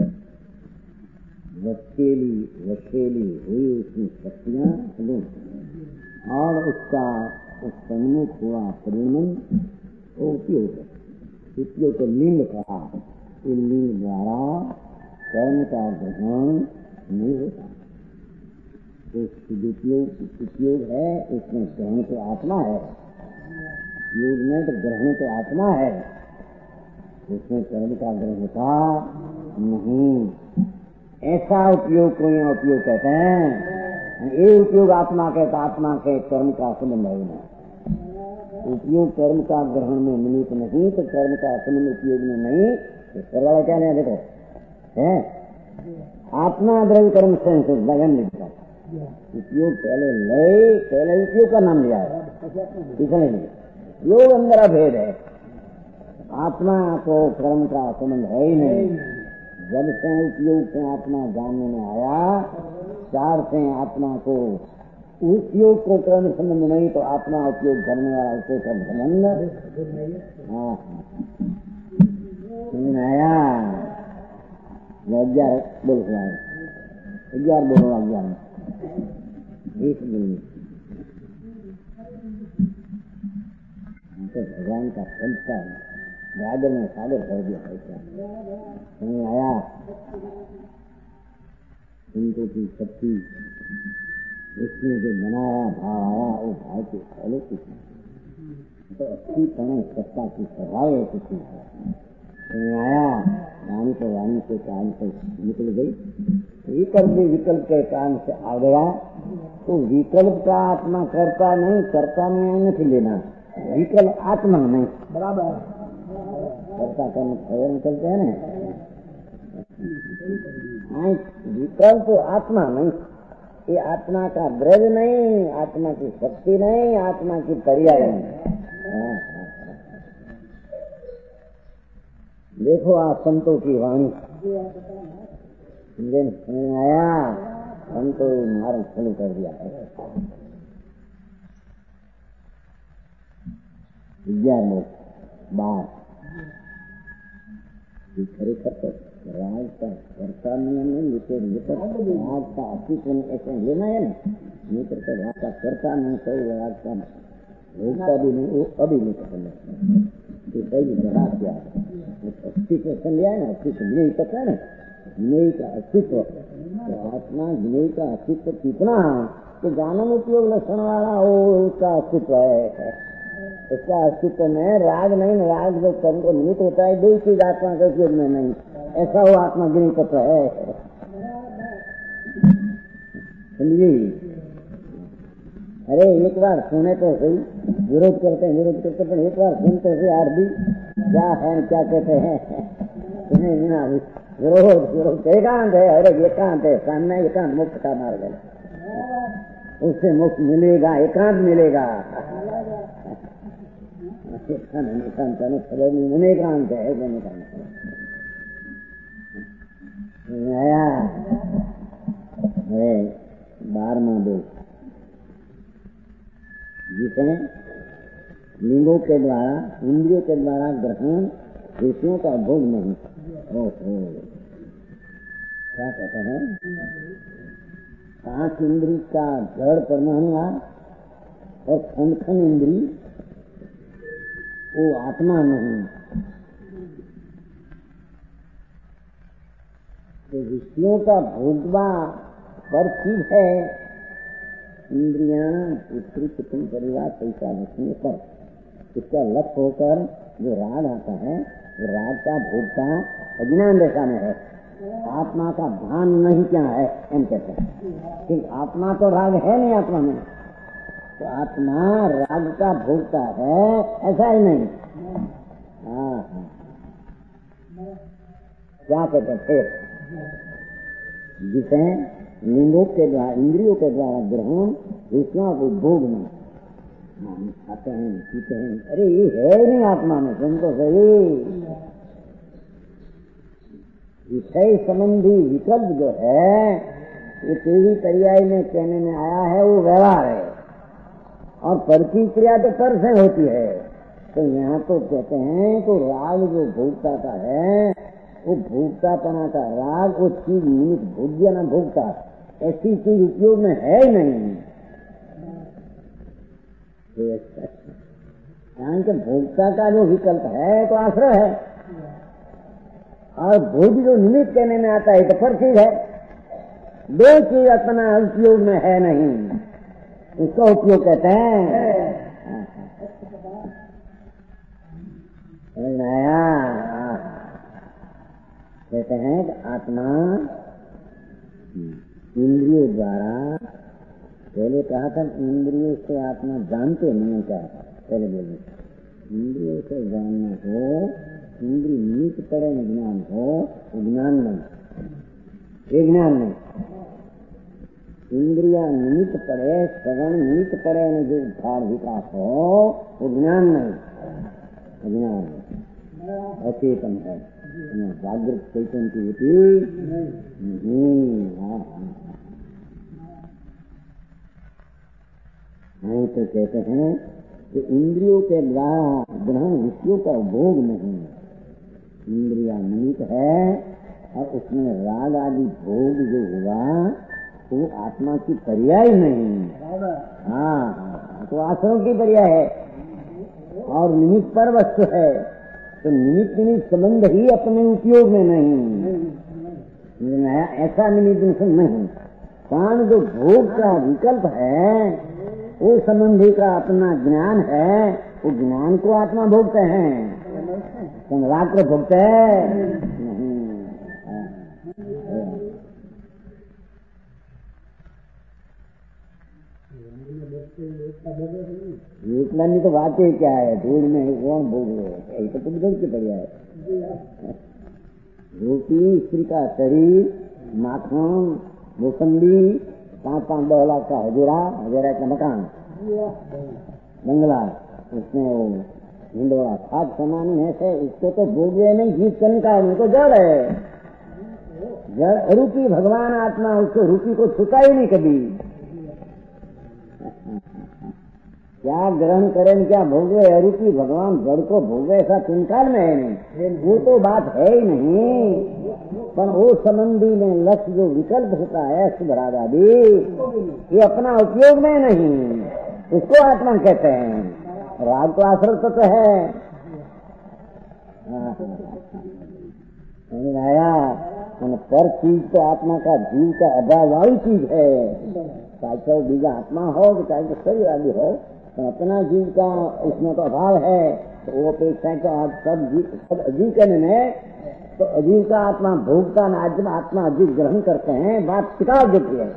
वकेली वकेली हुई उसकी शक्तियां और उसका उस सम्मुख हुआ परिणन उपयोग उपयोग को लिंग कहा। इन लिंग द्वारा कर्म का ग्रहण नहीं होता। उपयोग है उसमें ग्रहण तो आत्मा है, योग में तो ग्रहण तो आत्मा है, उसमें कर्म का ग्रहण होता नहीं। ऐसा उपयोग को यहाँ उपयोग कहते हैं। ये उपयोग आत्मा के आत्मा के कर्म का संबंध है नहीं। उपयोग कर्म का ग्रहण में निमित्त नहीं तो कर्म का संबंध उपयोग में नहीं। सरवाला क्या नहीं देखो है आत्मा द्रव्य कर्म संयोग वयम लिखा उपयोग पहले ले पहले उपयोग का नाम लिया है इसलिए नहीं योग अंदर भेद है। आत्मा को कर्म का संबंध है ही नहीं। जब से उपयोग से आत्मा जानने में आया चार से आत्मा को उपयोग को कर्म संबंध नहीं तो आत्मा उपयोग करने वाला उसे कर्म संबंध। हाँ आया ग्यारह बोल ग्यारह बोलो ग्यारह एक मिनट तो भगवान का संस्कार है सागर में सागर कर दिया ऐसा नहीं आया। उनको की शक्ति इसमें जो बनाया भाव आया वो भाव के फलों की तो अच्छी तरह सत्ता की स्वभाव है कुछ नहीं आया। वाणी को वाणी के कान से निकल गई विकल्प भी विकल्प के कान से आ गया तो विकल्प का आत्मा करता नहीं करता में नहीं लेना विकल्प आत्मा नहीं बराबर करता कर्म खबर निकलते हैं ना। विकल्प तो आत्मा नहीं ये आत्मा का द्रव्य नहीं आत्मा की शक्ति नहीं आत्मा की पर्याय नहीं। देखो आप संतों की वाणी आया संतों मार्ग शुरू कर दिया है। ग्यारह बार खरेखर तो राज का कर्ता नियम नहीं लेते राज का अस्तित्व ऐसे लेना है ना नहीं करते राज का कर्ता नहीं तो राज का भोगता भी नहीं वो अभी नहीं कर सही राज क्या अस्तित्व से लिया है ना अस्तित्व विनय तक है ना विनय का अस्तित्व तो आत्मा विनय का अस्तित्व कितना तो जानन उपयोग लक्षण वाला वो उसका अस्तित्व है। इसका अस्तित्व में राग नहीं राग जो कर्म को निमित्त होता है दो चीज आत्मा के उपयोग में नहीं ऐसा वो आत्मा गिनी तत्व है। समझिए अरे एक बार सुने तो सही विरोध करते हैं विरोध करते हैं एक बार सुनते से यार भी क्या है क्या कहते हैं सुने बिना विरोध विरोध एकांत है अरे एकांत है सामने एकांत मुक्त का मार्ग है उससे मुक्त मिलेगा एकांत मिलेगा एकांत एकांत है आया। अरे बारहवां दो जिसमें लिंगों के द्वारा इंद्रियों के द्वारा ग्रहण विषयों का भोग नहीं। ओहो क्या कहते हैं पांच इंद्री का जड़ परमाणु और खंड खंड इंद्री वो आत्मा नहीं तो विषयों का भोगवा पर चीज है इंद्रियां पुत्री कुटुंब परिवार पैसा रखने पर इसका लक्ष्य होकर जो राग आता है वो राग का भोगता अज्ञान दशा में है। आत्मा का भान नहीं क्या है एम कहते हैं कि आत्मा तो राग है नहीं आत्मा में तो आत्मा राग का भोगता है ऐसा ही नहीं। हाँ हाँ क्या कहते फिर जिसे लिंगों के द्वारा इंद्रियों के द्वारा ग्रहण विषयों को भोग में खाते हैं पीते हैं अरे ये है नहीं आत्मा में सुन तो सही विषय संबंधी विकल्प जो है ये तेरी पर्याय में कहने में आया है वो व्यवहार है और प्रतिक्रिया तो पर से होती है। तो यहाँ तो कहते हैं तो राग जो भोगता का है वो भोगतापना का राग वो चीज निमित्त भोग्य न भोगता ऐसी चीज उपयोग में है ही नहीं। कारण के भोक्ता का जो विकल्प है तो आश्रय है और भोग जो निमित्त कहने में आता है तो फर्क चीज है। दो चीज अपना उपयोग में है नहीं उसका उपयोग कहते हैं नया कहते हैं कि आत्मा इंद्रियों द्वारा, पहले कहा था इंद्रियों से आत्मा जानते नहीं क्या, पहले बोले इंद्रियों से जानना हो, इंद्रिय निमित्त पड़े ज्ञान हो, वो ज्ञान नहीं, ये ज्ञान नहीं। इंद्रिया निमित्त पड़े, श्रवण निमित्त पड़े जो उद्धार विकास हो, वो ज्ञान नहीं, अज्ञान अचेतन है, जागृत चैतन्य की होती नहीं। तो कहते हैं कि इंद्रियों के द्वारा ग्रहण विषयों का भोग नहीं, इंद्रिया निमित्त है और उसमें राग आदि भोग जो हुआ वो आत्मा की पर्याय नहीं। हाँ, तो आश्रम की पर्याय है और निमित्त पर वस्तु है, तो निमित्त निमित्त संबंध ही अपने उपयोग में नहीं, ऐसा निमित्त नहीं। कारण जो भोग का विकल्प है वो संबंधी का अपना ज्ञान है, वो ज्ञान को आत्मा भोगते हैं, राग को भोगते हैं एकला नहीं। तो बात ही क्या है, धूल में कौन भोग लो, यही तो पुद्गल की बढ़िया है। रोटी, स्त्री का शरीर, माखन, मौसम्बी, पाँच पाँच दो लाख का हजेरा, हजेरा का मकान, बंगला, उसमें वो हिंडोला खाद सामान है से, इसको तो भोगे नहीं, जीत करने का उनको जड़ है, जड़ रूपी भगवान आत्मा, उसको रूपी को छुटा ही नहीं कभी। क्या ग्रहण करें, क्या भोगे, अरूपी भगवान जड़ को भोगे, ऐसा तिनकाल में है नहीं, वो तो बात है ही नहीं। पर वो संबंधी में लक्ष्य जो विकल्प होता है सुभराग आदि, ये अपना उपयोग में नहीं, उसको आत्मा कहते हैं। राग तो आश्रय तत्व है, आया पर चीज तो आत्मा का जीव का अभाव वाली चीज है, चाहे वो बीजा आत्मा हो चाहे तो शरीर आदि हो, तो अपना जीव का इसमें तो अभाव है, तो वो अपेक्षा तो आप सब जीव सब अजीव करने में, तो अजीव का आत्मा भोगता न आत्मा अजीव ग्रहण करते हैं, बात शिकायत देती है।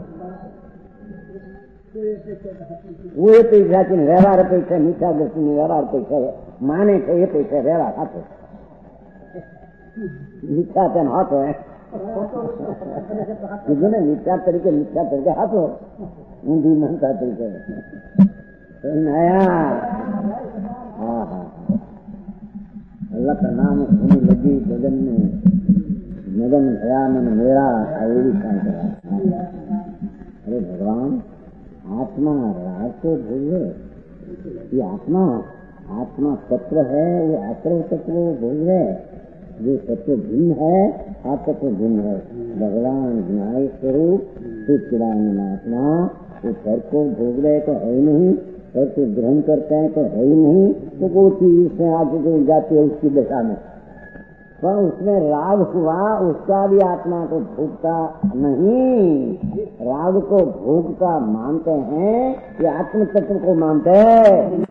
वो ये पैसा की व्यवहार अपेक्षा, मीठा दृष्टि में व्यवहार अपेक्षा माने थे, ये पैसा व्यवहार हाथ मीठा पेन हाथ है, मिथ्या तरीके मिथ्या तरीके हाथ हो, ऊंधी मनता तरीके नया। हाँ हाँ, अल्लाह का नाम सुनी लगी गगन में, मगन भया मन मेरा, आवेरी करा। अरे भगवान, आत्मा राग को भोगे, ये आत्मा आत्मा तत्व है, वो आश्रय तत्व भोग है, जो तत्व भिन्न है आप तत्व भिन्न है। भगवान न्याय स्वरूप चिदानंद आत्मा, वो घर को भोग रहे तो है ही नहीं, घर को ग्रहण करते हैं तो है ही नहीं, तो वो चीज उसमें आगे जो जाती है उसकी दशा में, पर उसमें राग हुआ, उसका भी आत्मा को भोगता नहीं, राग को भोगता मानते हैं, ये आत्म तत्व को मानते हैं।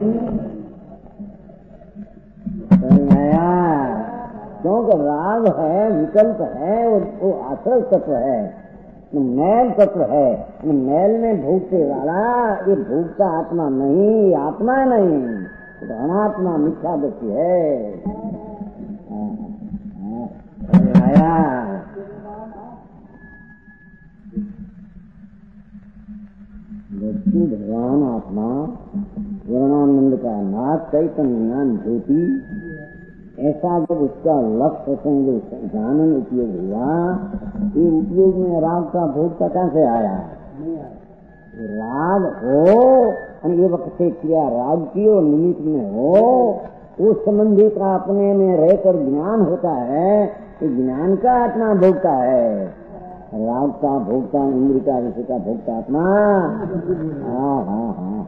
क्योंकि राग है, विकल्प है, वो, वो आश्रय तत्व है, मैल तत्व है, मैल में भोगते वाला ये भोगता आत्मा नहीं, आत्मा नहीं, अनात्मा मिथ्या दृष्टि है। आया व्यक्ति भगवान आत्मा वर्णानंद का नाथ चैतन्य ज्ञान ज्योति, ऐसा जब उसका लक्ष्य से जो जानन उपयोग हुआ, ये उपयोग में राग का भोग कहाँ से आया? राग हो और ये वक्त से किया राग की और निमित्त में हो, उस संबंधी का अपने में रहकर ज्ञान होता है, कि ज्ञान का आत्मा भोगता है, राग का भोगता, इंद्र का विषय का भोगता आत्मा। हाँ हाँ हाँ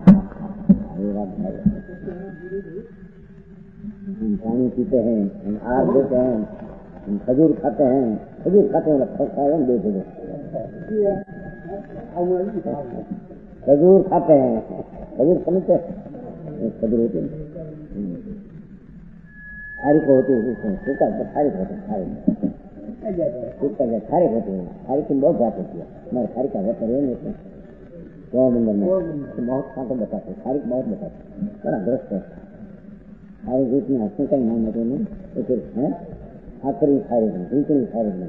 हम पानी पीते हैं, हम आग देते हैं, हम खजूर खाते हैं, खजूर खाते हैं खाए दे दे खजूर खाते हैं, खजूर समझते हैं, खजूर होते हैं खारिक होती है, सूखा खारिक होते हैं, खारिक उत्तर गए खारिक होते हैं, खारिक की बहुत बात होती है, मगर खारिक का व्रत है नहीं गौ मंदिर में बहुत खाते बताते, खारिक बहुत बताते, बड़ा ग्रस्त है। खारिक रूप में हंसने का ही नाम होते नहीं, एक है आखिरी खारिक में, दूसरी खारिक में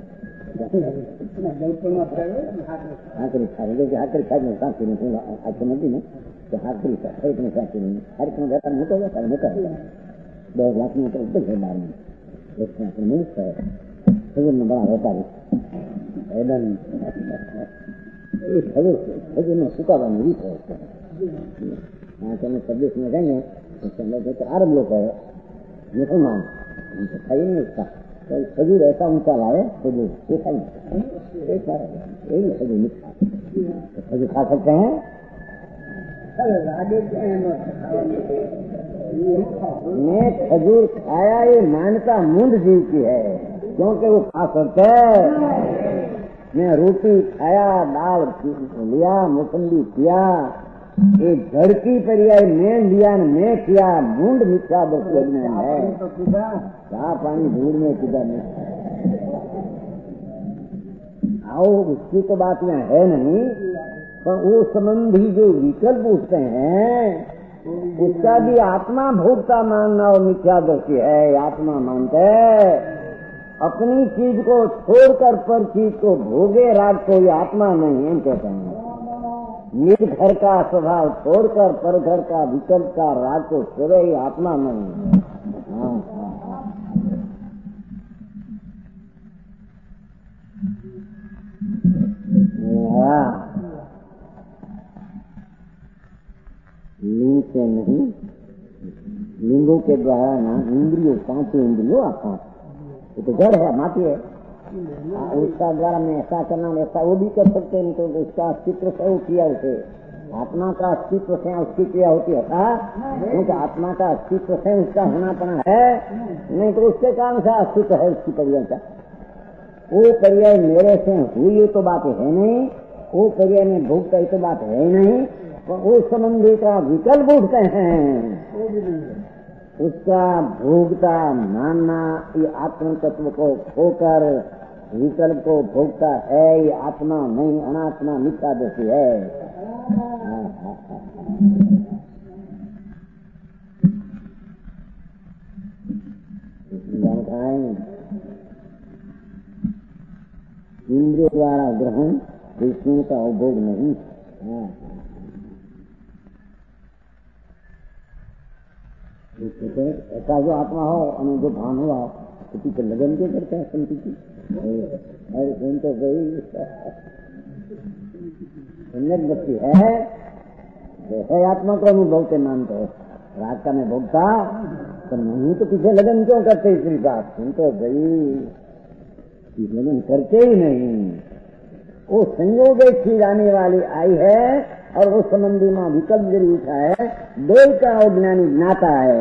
आखिरी खारिक जो आखिरी खारिक में साथ नहीं आज नदी में तो आखिरी खारिक में साथ नहीं, खारिक में व्यापार मोटा होता है, मोटा होता है दो लाख में तो उधर है बार में उसमें अपने मिलता है खजूर में बड़ा होता है एकदम खजूर खजूर में सूखा बनी रीत है उसका। यहाँ चलने प्रदेश में जाएंगे उसके अंदर तो अरब लोग है मुसलमान उनको खाई नहीं उसका तो खजूर ऐसा ऊंचा लाए खजूर देखा नहीं एक बार यही खजूर मीठा तो खजूर खा सकते हैं। मैं खजूर खाया ये मान्यता मूंद जीव की है क्योंकि वो खा सकते मैं रोटी खाया दाल लिया मौसम्बी किया ये झड़की पर मैं लिया न मैं किया मूंद मिथ्या दोष है क्या पानी धूल में किधर नहीं आओ उसकी तो बात यहाँ है नहीं पर वो संबंधी जो विकल्प उठते हैं उसका भी आत्मा भोगता मानना और मिथ्या दृष्टि है। आत्मा मानते अपनी चीज को छोड़कर पर चीज को भोगे राग कोई आत्मा नहीं है कहते हैं। निज घर का स्वभाव छोड़कर पर घर का विकल्प का राग को छोड़े ही आत्मा नहीं। हाँ हाँ हाँ हाँ लिंग से नहीं लिंगों के द्वारा ना इंद्रियों पांचों इंद्रियों आपका ये तो जड़ है माटी है उसका द्वारा मैं ऐसा करना ऐसा वो भी कर सकते नहीं तो उसका अस्तित्व से वो किया उसे आत्मा का अस्तित्व से उसकी क्रिया होती है क्योंकि आत्मा का अस्तित्व से उसका होनापना है नहीं तो उसके कारण से अस्तित्व है उसकी पर्याय का वो पर्याय मेरे से हुई तो बात है नहीं वो पर्याय में भोगता तो बात है ही नहीं वो संबंधी का विकल्प उठते हैं उसका भोगता मानना ये आत्म तत्व को खोकर विकल्प को भोगता है ये आत्मा नहीं अनात्मा मिथ्या दृष्टि है। इंद्रियों द्वारा ग्रहण विष्णु का उपभोग नहीं। ऐसा जो आत्मा हो और जो भान हुआ तो पीछे लगन के करते हैं संति की अरे सुन तो गई सम्यक व्यक्ति है जैसे आत्मा को अनुभवते मानते रात का मैं भोगता तो नहीं तो पीछे लगन क्यों करते इसकी बात सुन तो गई लगन करते ही नहीं वो संयोग चीज आने वाली आई है और वो संबंधी में विकल्प जरूर उठा है दो का और ज्ञानी ज्ञाता है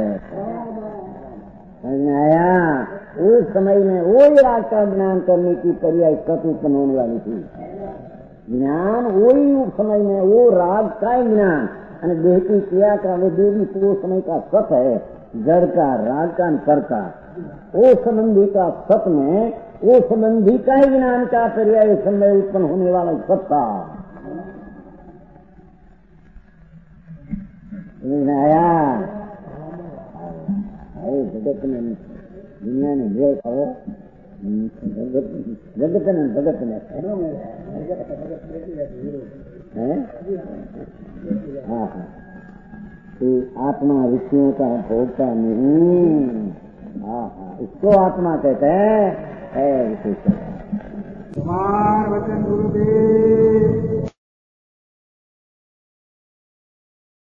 आया उस समय में वो राग का ज्ञान करने की पर्याय सत उत्पन्न होने वाली थी ज्ञान वही समय में वो राग का ज्ञान देह की क्रिया का वो देवी वो समय का सत है जड़ का राग का कर का वो संबंधी का सत में वो संबंधी का ही ज्ञान का पर्याय समय उत्पन्न होने वाला सत था आया अरे जगत में दुनिया में जो कहो जगत में जगत में हाँ हाँ तो आत्मा विषयों का भोगता नहीं। हाँ हाँ इसको आत्मा कहते हैं है विशेष कुमार वचन गुरुदेव।